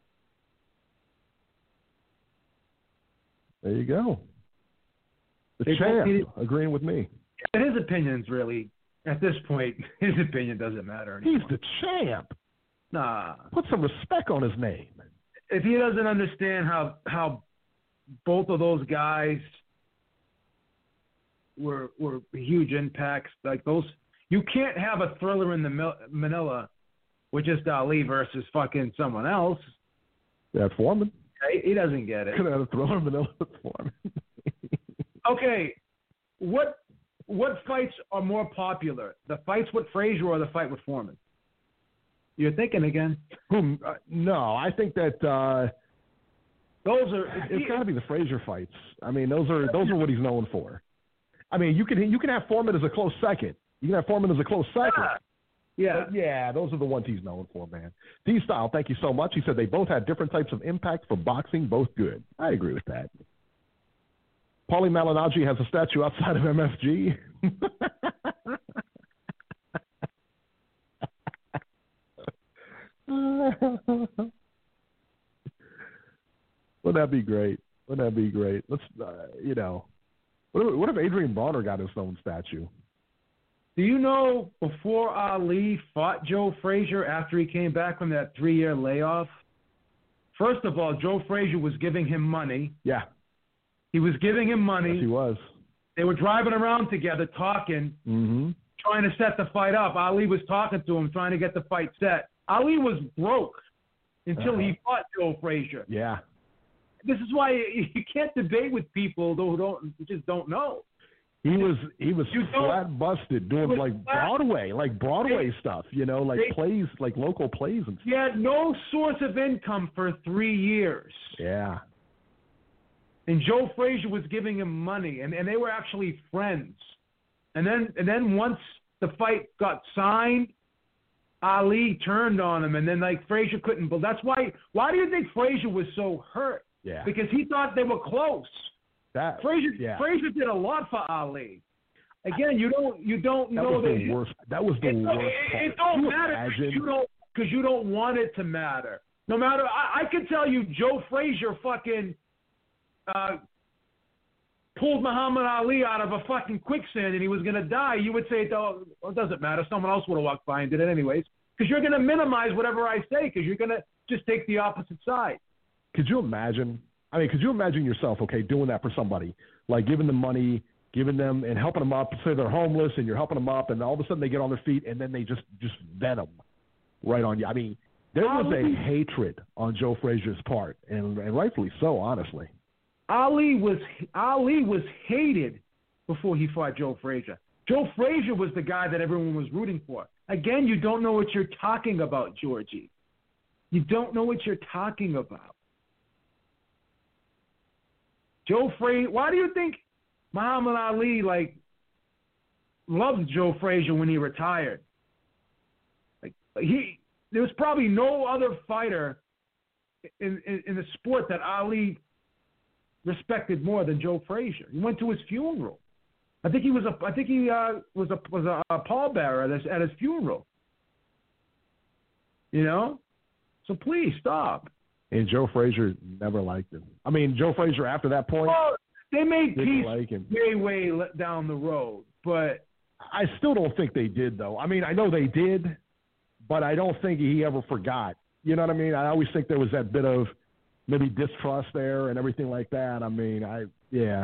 There you go. The They champ both need- agreeing with me. But his opinion's really, at this point, his opinion doesn't matter anymore. He's the champ. Nah. Put some respect on his name. If he doesn't understand how how both of those guys were were huge impacts, like those, you can't have a Thriller in the Mil- Manila with just Ali versus fucking someone else. Yeah, Foreman. He, he doesn't get it. Could have had a Thriller in Manila with Foreman. Okay, what what fights are more popular? The fights with Frazier or the fight with Foreman? You're thinking again. Whom? Uh, no, I think that uh, Those are it's got to be the Frazier fights. I mean, those are those are what he's known for. I mean, you can you can have Foreman as a close second. You can have Foreman as a close second. yeah. But yeah, those are the ones he's known for, man. D-Style, thank you so much. He said they both had different types of impact for boxing, both good. I agree with that. Paulie Malignaggi has a statue outside of M F G. Wouldn't that be great? Wouldn't that be great? Let's, uh, you know, what if, what if Adrian Bronner got his own statue? Do you know before Ali fought Joe Frazier after he came back from that three-year layoff? First of all, Joe Frazier was giving him money. Yeah. He was giving him money. Yes, he was. They were driving around together talking, Mm-hmm. trying to set the fight up. Ali was talking to him, trying to get the fight set. Ali was broke until Uh-huh. he fought Joe Frazier. Yeah. This is why you you can't debate with people who don't who just don't know. He was he was You don't- flat busted doing was like flat- Broadway, like Broadway stuff, you know, like They- plays, like local plays and stuff. He had no source of income for three years. Yeah. And Joe Frazier was giving him money, and, and they were actually friends. And then and then once the fight got signed, Ali turned on him, and then like Frazier couldn't. But that's why. Why do you think Frazier was so hurt? Yeah. Because he thought they were close. That Frazier yeah. Frazier did a lot for Ali. Again, you don't you don't that know was that. the you- worst. That was the it, worst. it, part. it don't Can you matter because imagine? you don't because you don't want it to matter. No matter, I, I can tell you, Joe Frazier fucking uh, pulled Muhammad Ali out of a fucking quicksand and he was gonna die. You would say, oh, well, it doesn't matter. Someone else would have walked by and did it anyways. Because you're gonna minimize whatever I say because you're gonna just take the opposite side. Could you imagine? I mean, could you imagine yourself, okay, doing that for somebody, like giving them money, giving them and helping them up, say they're homeless and you're helping them up, and all of a sudden they get on their feet and then they just just venom right on you. I mean, there was a hatred on Joe Frazier's part, and, and rightfully so, honestly. Ali was Ali was hated before he fought Joe Frazier. Joe Frazier was the guy that everyone was rooting for. Again, you don't know what you're talking about, Georgie. You don't know what you're talking about. Joe Frazier. Why do you think Muhammad Ali like loved Joe Frazier when he retired? Like he, there was probably no other fighter in in, in the sport that Ali respected more than Joe Frazier. He went to his funeral. I think he was a. I think he uh, was a was a, a pallbearer at his, at his funeral. You know, so please stop. And Joe Frazier never liked him. I mean, Joe Frazier after that point, Well, they made didn't peace like him. way way let down the road, but I still don't think they did, though. I mean, I know they did, but I don't think he ever forgot. You know what I mean? I always think there was that bit of maybe distrust there and everything like that. I mean, I yeah.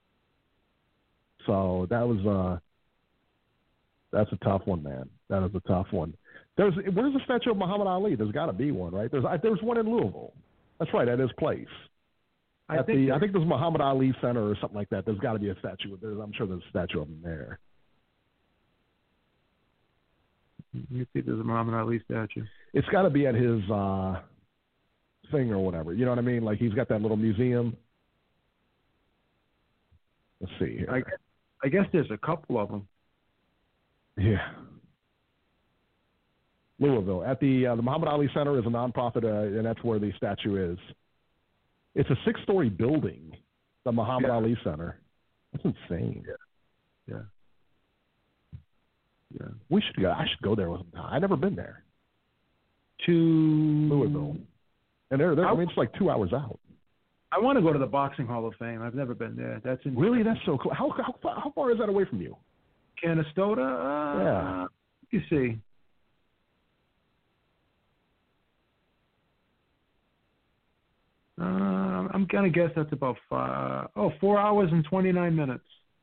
So that was uh, that's a tough one, man. That is a tough one. There's where's the statue of Muhammad Ali? There's got to be one, right? There's there's one in Louisville. That's right, at his place. I At think the I think there's Muhammad Ali Center or something like that. There's got to be a statue. There's, I'm sure there's a statue of him there. you think there's a Muhammad Ali statue. It's got to be at his uh, thing or whatever. You know what I mean? Like he's got that little museum. Let's see here. I, I guess there's a couple of them. Yeah. Louisville. At the uh, the Muhammad Ali Center is a nonprofit, uh, and that's where the statue is. It's a six-story building, the Muhammad Yeah. Ali Center. That's insane. Yeah. Yeah. We should go. I should go there sometime. I've never been there. To Louisville. And they're, they're I mean, it's like two hours out. I want to go to the Boxing Hall of Fame. I've never been there. That's in Really? That's so cool. How, how, far- how far is that away from you? Canastota. Uh, Yeah. You see. Uh, I'm gonna guess that's about five. Oh, four hours and twenty-nine minutes.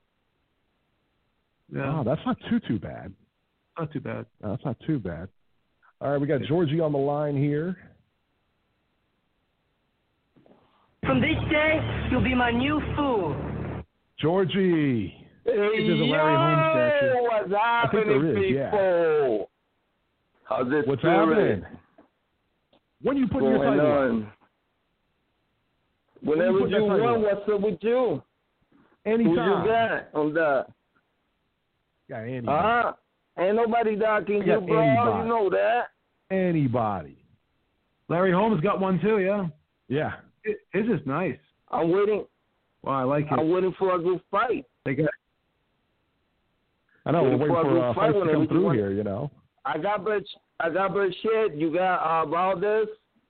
Yeah, Wow, that's not too, too bad. not too bad. No, that's not too bad. All right, we got Georgie on the line here. From this day, you'll be my new fool. Georgie. Hey, There's a Larry Holmes statue. what's think happening, there is, yeah. people? How's it What's spirit happening? When you putting your going title up? on? Whenever put that you title want, up? what's up with you? Who you Anytime. got on that? Got anybody. Huh? Ain't nobody docking I you, got bro. anybody. You know that. Anybody. Larry Holmes got one too. Yeah, Yeah. It- his is nice. I'm waiting. Well, I like it. I'm waiting for a good fight. They got I know. We're Waiting waiting for a for good uh, fight fights to whenever come you through want. here, you know. I got Bert. I got Bert shit. You got uh, Valdez.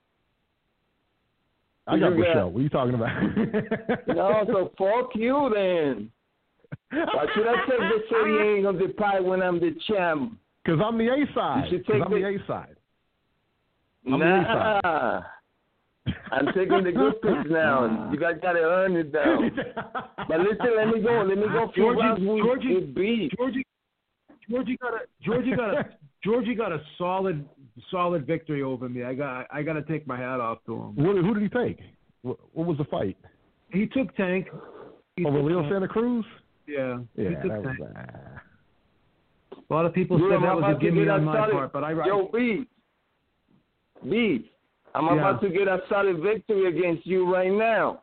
I got You got- Michelle. What are you talking about? No, so fuck you then. Why should I take the city end of the pie when I'm the champ? Because I'm the A side. You should 'Cause take I'm the- the A side. I'm the A side. Nah. I'm taking the good picks now. You guys gotta earn it down. But listen, let me go. Let me go. Few Georgie- rounds with, Georgie- with beef. Georgie. Georgie got a Georgie got a Georgie got a solid solid victory over me. I got I got to take my hat off to him. What, who did he take? What, what was the fight? He took Tank. He Over took Leo Tank. Santa Cruz? Yeah. Yeah, He took that was, time. uh, A lot of people Dude, said I'm that was about a to gimme get on a my solid- part, but I. Yo, B. B. I'm Yeah. about to get a solid victory against you right now.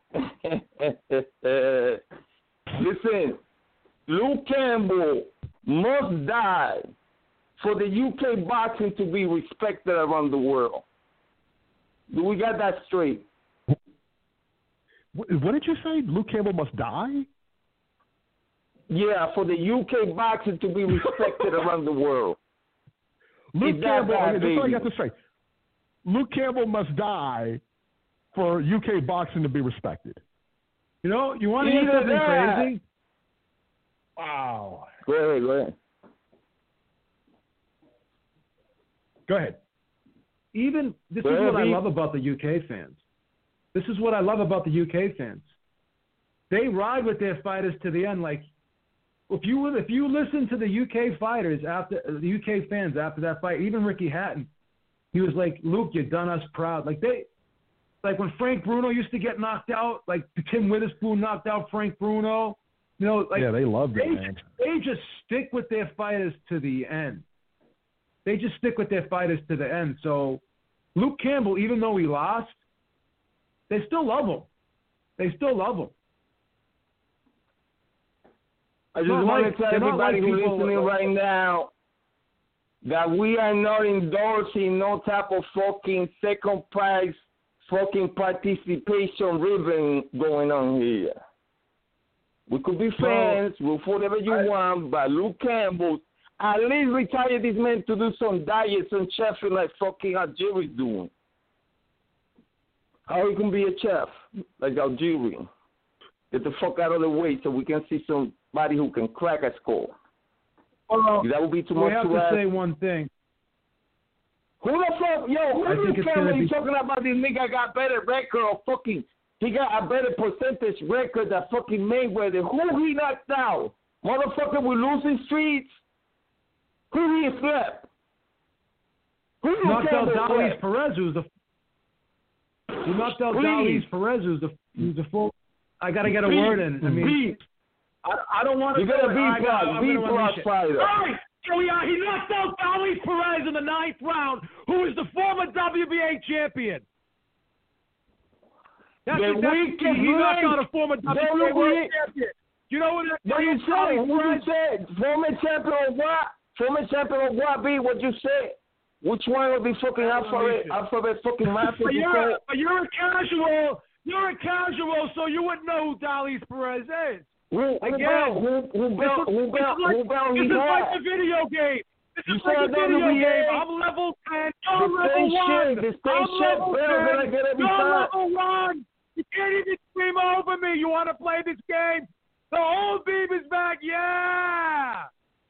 Listen, Luke Campbell must die for the U K boxing to be respected around the world. Do we got that straight? what, what did you say? Luke Campbell must die? Yeah, for the U K boxing to be respected around the world. Luke Is that Campbell, bad, okay, just so I baby? got this straight. Luke Campbell must die for U K boxing to be respected. You know, you want to hear Either something that. crazy? Wow. Go ahead, go ahead. Go ahead. Even this Go is ahead, what I B. love about the U K fans. This is what I love about the U K fans. They ride with their fighters to the end. Like if you if you listen to the U K fighters after the U K fans after that fight, even Ricky Hatton, he was like, "Luke, you done us proud." Like they, like when Frank Bruno used to get knocked out, like Tim Witherspoon knocked out Frank Bruno. You know, like Yeah, they loved it, they, man. they just stick with their fighters to the end. They just stick with their fighters to the end. So Luke Campbell, even though he lost, they still love him. They still love him. I just Not want like- to tell they're not everybody like who's people- listening right now that we are not endorsing no type of fucking second prize fucking participation ribbon going on here. We could be fans, we'll whatever you want, but Luke Campbell, at least retire this man to do some diets and chefing like fucking Algeri's doing. How he can be a chef like Algerian? Get the fuck out of the way so we can see somebody who can crack a skull. Well, That would be too we much have to to ask. say one thing. Who the fuck, yo, I who think the it's fuck gonna are you be- talking about this nigga got better record or fucking, he got a better percentage record than fucking Mayweather. Who he knocked out? Motherfucker with losing streets? Who he slept? Who you Knocked out Campbell Dalis slept? Perez, who's the he knocked out Please. Dalis Perez, who's the who's the full. I got to get a Beat. word in. I mean, Beat. I, I don't want to. You got a I B got- plus, I'm B gonna plus unleash it. fighter. Right. So yeah, he knocked out Dalis Perez in the ninth round, who is the former W B A champion. That's, The that's, weakest he knocked link. out a former W B A W B A world champion. You know what? that- What you Dalis say? What you Perez- said? Former champion of what? Former champion of what, B? What you said? Which one of the fucking alphabet, alphabet fucking mafia But you you're, said? a, but you're a casual. You're a casual, so you wouldn't know who Dalis Perez is. Who, who Again, belt? Who, who This belt? is, Who this belt? is like, Who belt this he is like had? the video game. This You is like said the video W B A? game. I'm level ten. You're The level same one. shit, the same I'm shit, level better than I ten. get every You're time. level one. You can't even scream over me. You want to play this game? The whole beam is back. Yeah.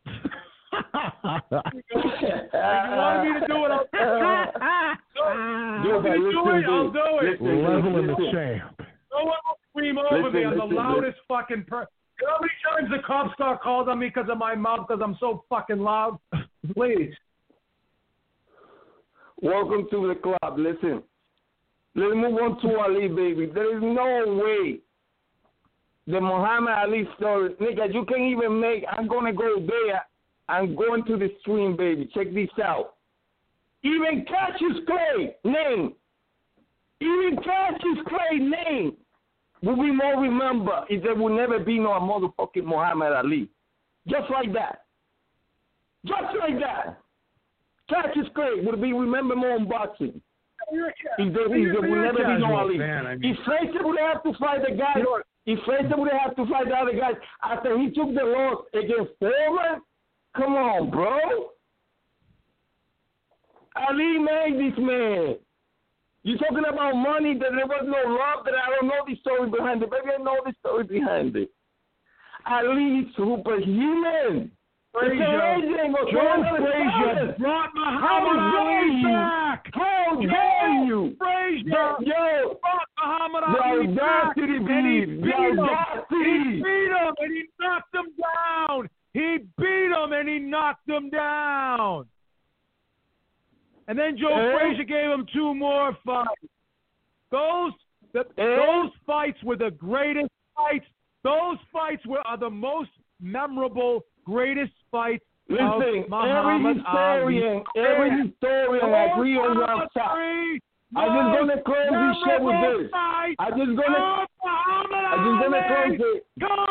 If you wanted me to do it, I'll do it. Do Want me it, to do listen, it? I'll dude. do it. Listen, Leveling the listen. champ. No one will scream over Listen, me. I'm the listen, loudest fucking person. You know how many times the cops got called on me because of my mouth because I'm so fucking loud? Please. Welcome to the club. Listen, let's move on to Ali, baby. There is no way the Muhammad Ali story, nigga, you can't even make, I'm going to go there. I'm going to the stream, baby. Check this out. Even Cassius Clay, name. Even Cassius Clay, name. Will be more remember if there will never be no motherfucking Muhammad Ali. Just like that. Just like that. Cassius Clay would be remembered more in boxing. If there, if there will never be no Ali. Fan, I mean. If Frazier would have to fight the guy, if Frazier would have to fight the other guys after he took the loss against Foreman, come on, bro. Ali made this man. You talking about money that there was no love, that I don't know the story behind it. Maybe I know the story behind it. Ali is superhuman. It's amazing. Joe Frazier brought Muhammad Ali back. How dare you? Frazier Yo, brought Muhammad the Ali back. audacity, And he baby. beat The him. He audacity. beat him and he knocked him down. He beat him and he knocked him down. And then Joe Eh? Frazier gave him two more fights. Those the, Eh? those fights were the greatest fights. Those fights were are the most memorable, greatest fights Listen, of Muhammad every historian, Ali. every historian agree on one side. I'm just gonna close this show with this. I'm just gonna, I'm just gonna close it.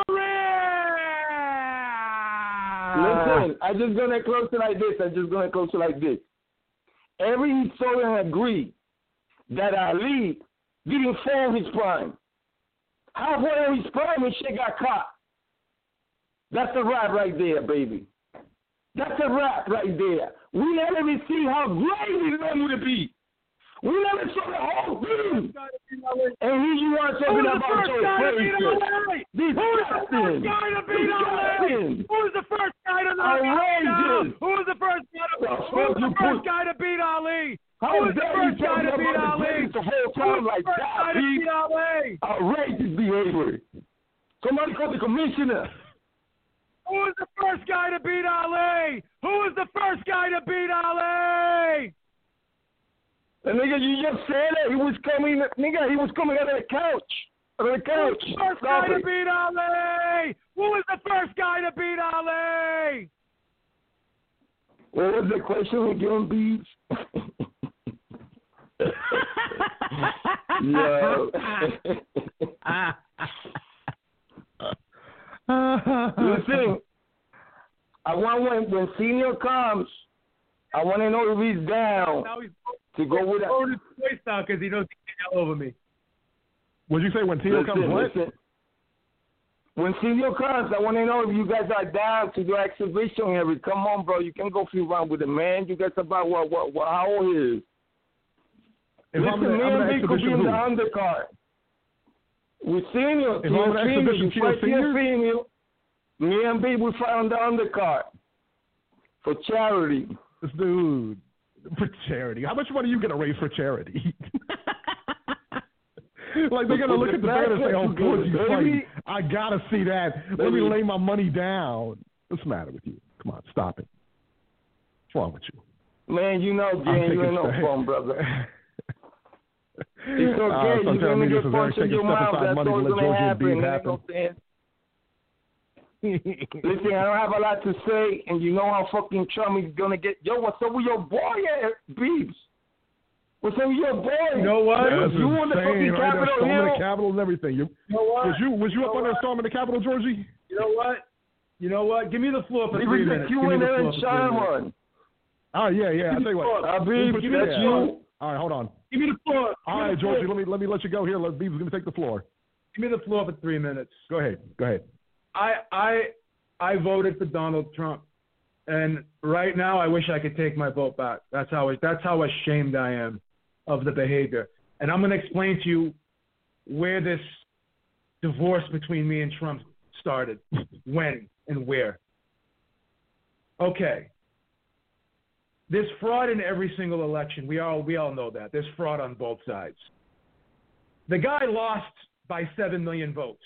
Listen, I'm just gonna close it like this. I'm just gonna close it like this. Every historian agreed that Ali didn't fall his prime. Halfway in his prime, and shit got caught. That's a wrap right there, baby. That's a wrap right there. We never even see how great this man would be. We never saw the whole thing. And here you are talking about your crazy. This Who's the first guy to beat Ali? Who's the first guy to knock him down? Who's the first guy to Who's the first guy to beat Ali? Who's the first guy to beat Ali? The whole time like that, beat Ali? Outrageous behavior. Somebody call the commissioner. Who is the first guy to beat Ali? Who is the first guy to beat Ali? And nigga, you just said it. He was coming, nigga, he was coming out of the couch. Out of the couch. Who's the first guy to beat Ali? Who is the first guy to beat Ali? What was the question again, Beebs? Yo. Listen, I want when, when senior comes, I want to know if he's down now he's to go with that. his voice now because he knows he can yell over me. What'd you say when Tio comes? What? Listen. When senior comes, I want to know if you guys are down to do exhibition here. Come on, bro. You can go few rounds with the man. You guys about what, what, what how old he is. If Listen, I'm gonna, me I'm and Vic could be in who? the undercard. With senior, If I'm an exhibition, you fight senior? senior. Me and B, we fight on the undercard for charity. This dude, for charity. How much money are you going to raise for charity? Like, they're going to look at the band and say, oh, Georgie's fighting. I got to see that. Let me lay my money down. What's the matter with you? Come on, stop it. What's wrong with you? Man, you know, Jane, you ain't no fun, brother. It's okay. Uh, You're going to get punched in your mouth. That's what's going to happen. happen. Listen, I don't have a lot to say, and you know how fucking Trump is going to get. Yo, what's up with your boy, Beebs? What's up with your boy? You know what? That's you on the fucking right? Capitol Storming Hill? the Capitol and everything. You, You know what? was you, was you, you up know on there what? storming the Capitol, Georgie? You know what? You know what? Give me the floor for He three was minutes. the Give me Q the and floor A for Sean three minutes. one. Oh, yeah, yeah. I'll tell you what. Habib, We'll put that's there. you. All right, hold on. Give me the floor. All right, Georgie, let me let me let you go here. Let Beebs going to take the floor. Give me the floor for three minutes. Go ahead. Go ahead. I I I voted for Donald Trump, and right now I wish I could take my vote back. That's how that's how ashamed I am of the behavior. And I'm going to explain to you where this divorce between me and Trump started, when and where. Okay. There's fraud in every single election. We all we all know that. There's fraud on both sides. The guy lost by seven million votes.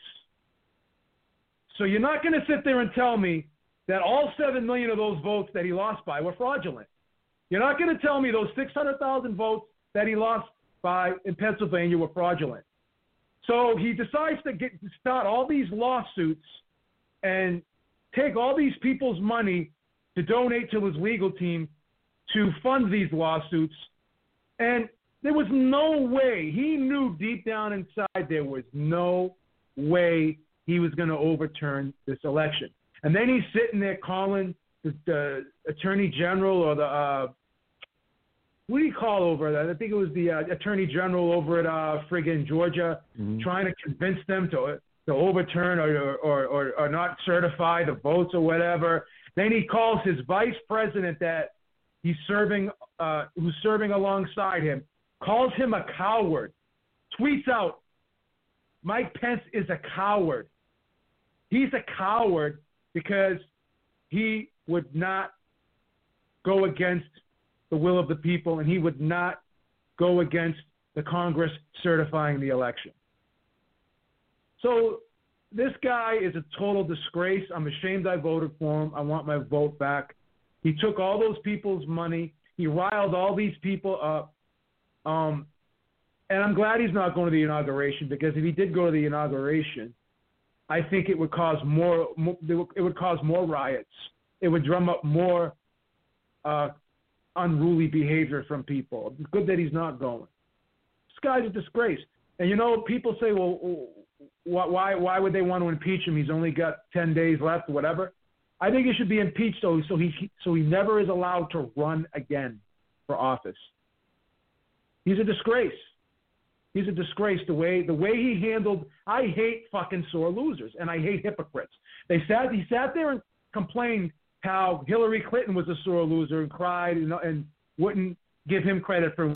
So you're not going to sit there and tell me that all seven million of those votes that he lost by were fraudulent. You're not going to tell me those six hundred thousand votes that he lost by in Pennsylvania were fraudulent. So he decides to get to start all these lawsuits and take all these people's money to donate to his legal team to fund these lawsuits. And there was no way, he knew deep down inside there was no way he was going to overturn this election. And then he's sitting there calling the, the attorney general or the, uh, what do you call over that? I think it was the uh, attorney general over at uh, friggin' Georgia, mm-hmm. trying to convince them to to overturn or, or, or, or not certify the votes or whatever. Then he calls his vice president that he's serving, uh, who's serving alongside him, calls him a coward, tweets out, Mike Pence is a coward. He's a coward because he would not go against the will of the people, and he would not go against the Congress certifying the election. So this guy is a total disgrace. I'm ashamed I voted for him. I want my vote back. He took all those people's money. He riled all these people up. Um, and I'm glad he's not going to the inauguration, because if he did go to the inauguration, I think it would cause more. It would cause more riots. It would drum up more uh, unruly behavior from people. It's good that he's not going. This guy's a disgrace. And you know, people say, well, why why would they want to impeach him? He's only got ten days left, or whatever. I think he should be impeached so so he so he never is allowed to run again for office. He's a disgrace. He's a disgrace the way the way he handled. I hate fucking sore losers, and I hate hypocrites. They sat he sat there and complained how Hillary Clinton was a sore loser and cried and, and wouldn't give him credit for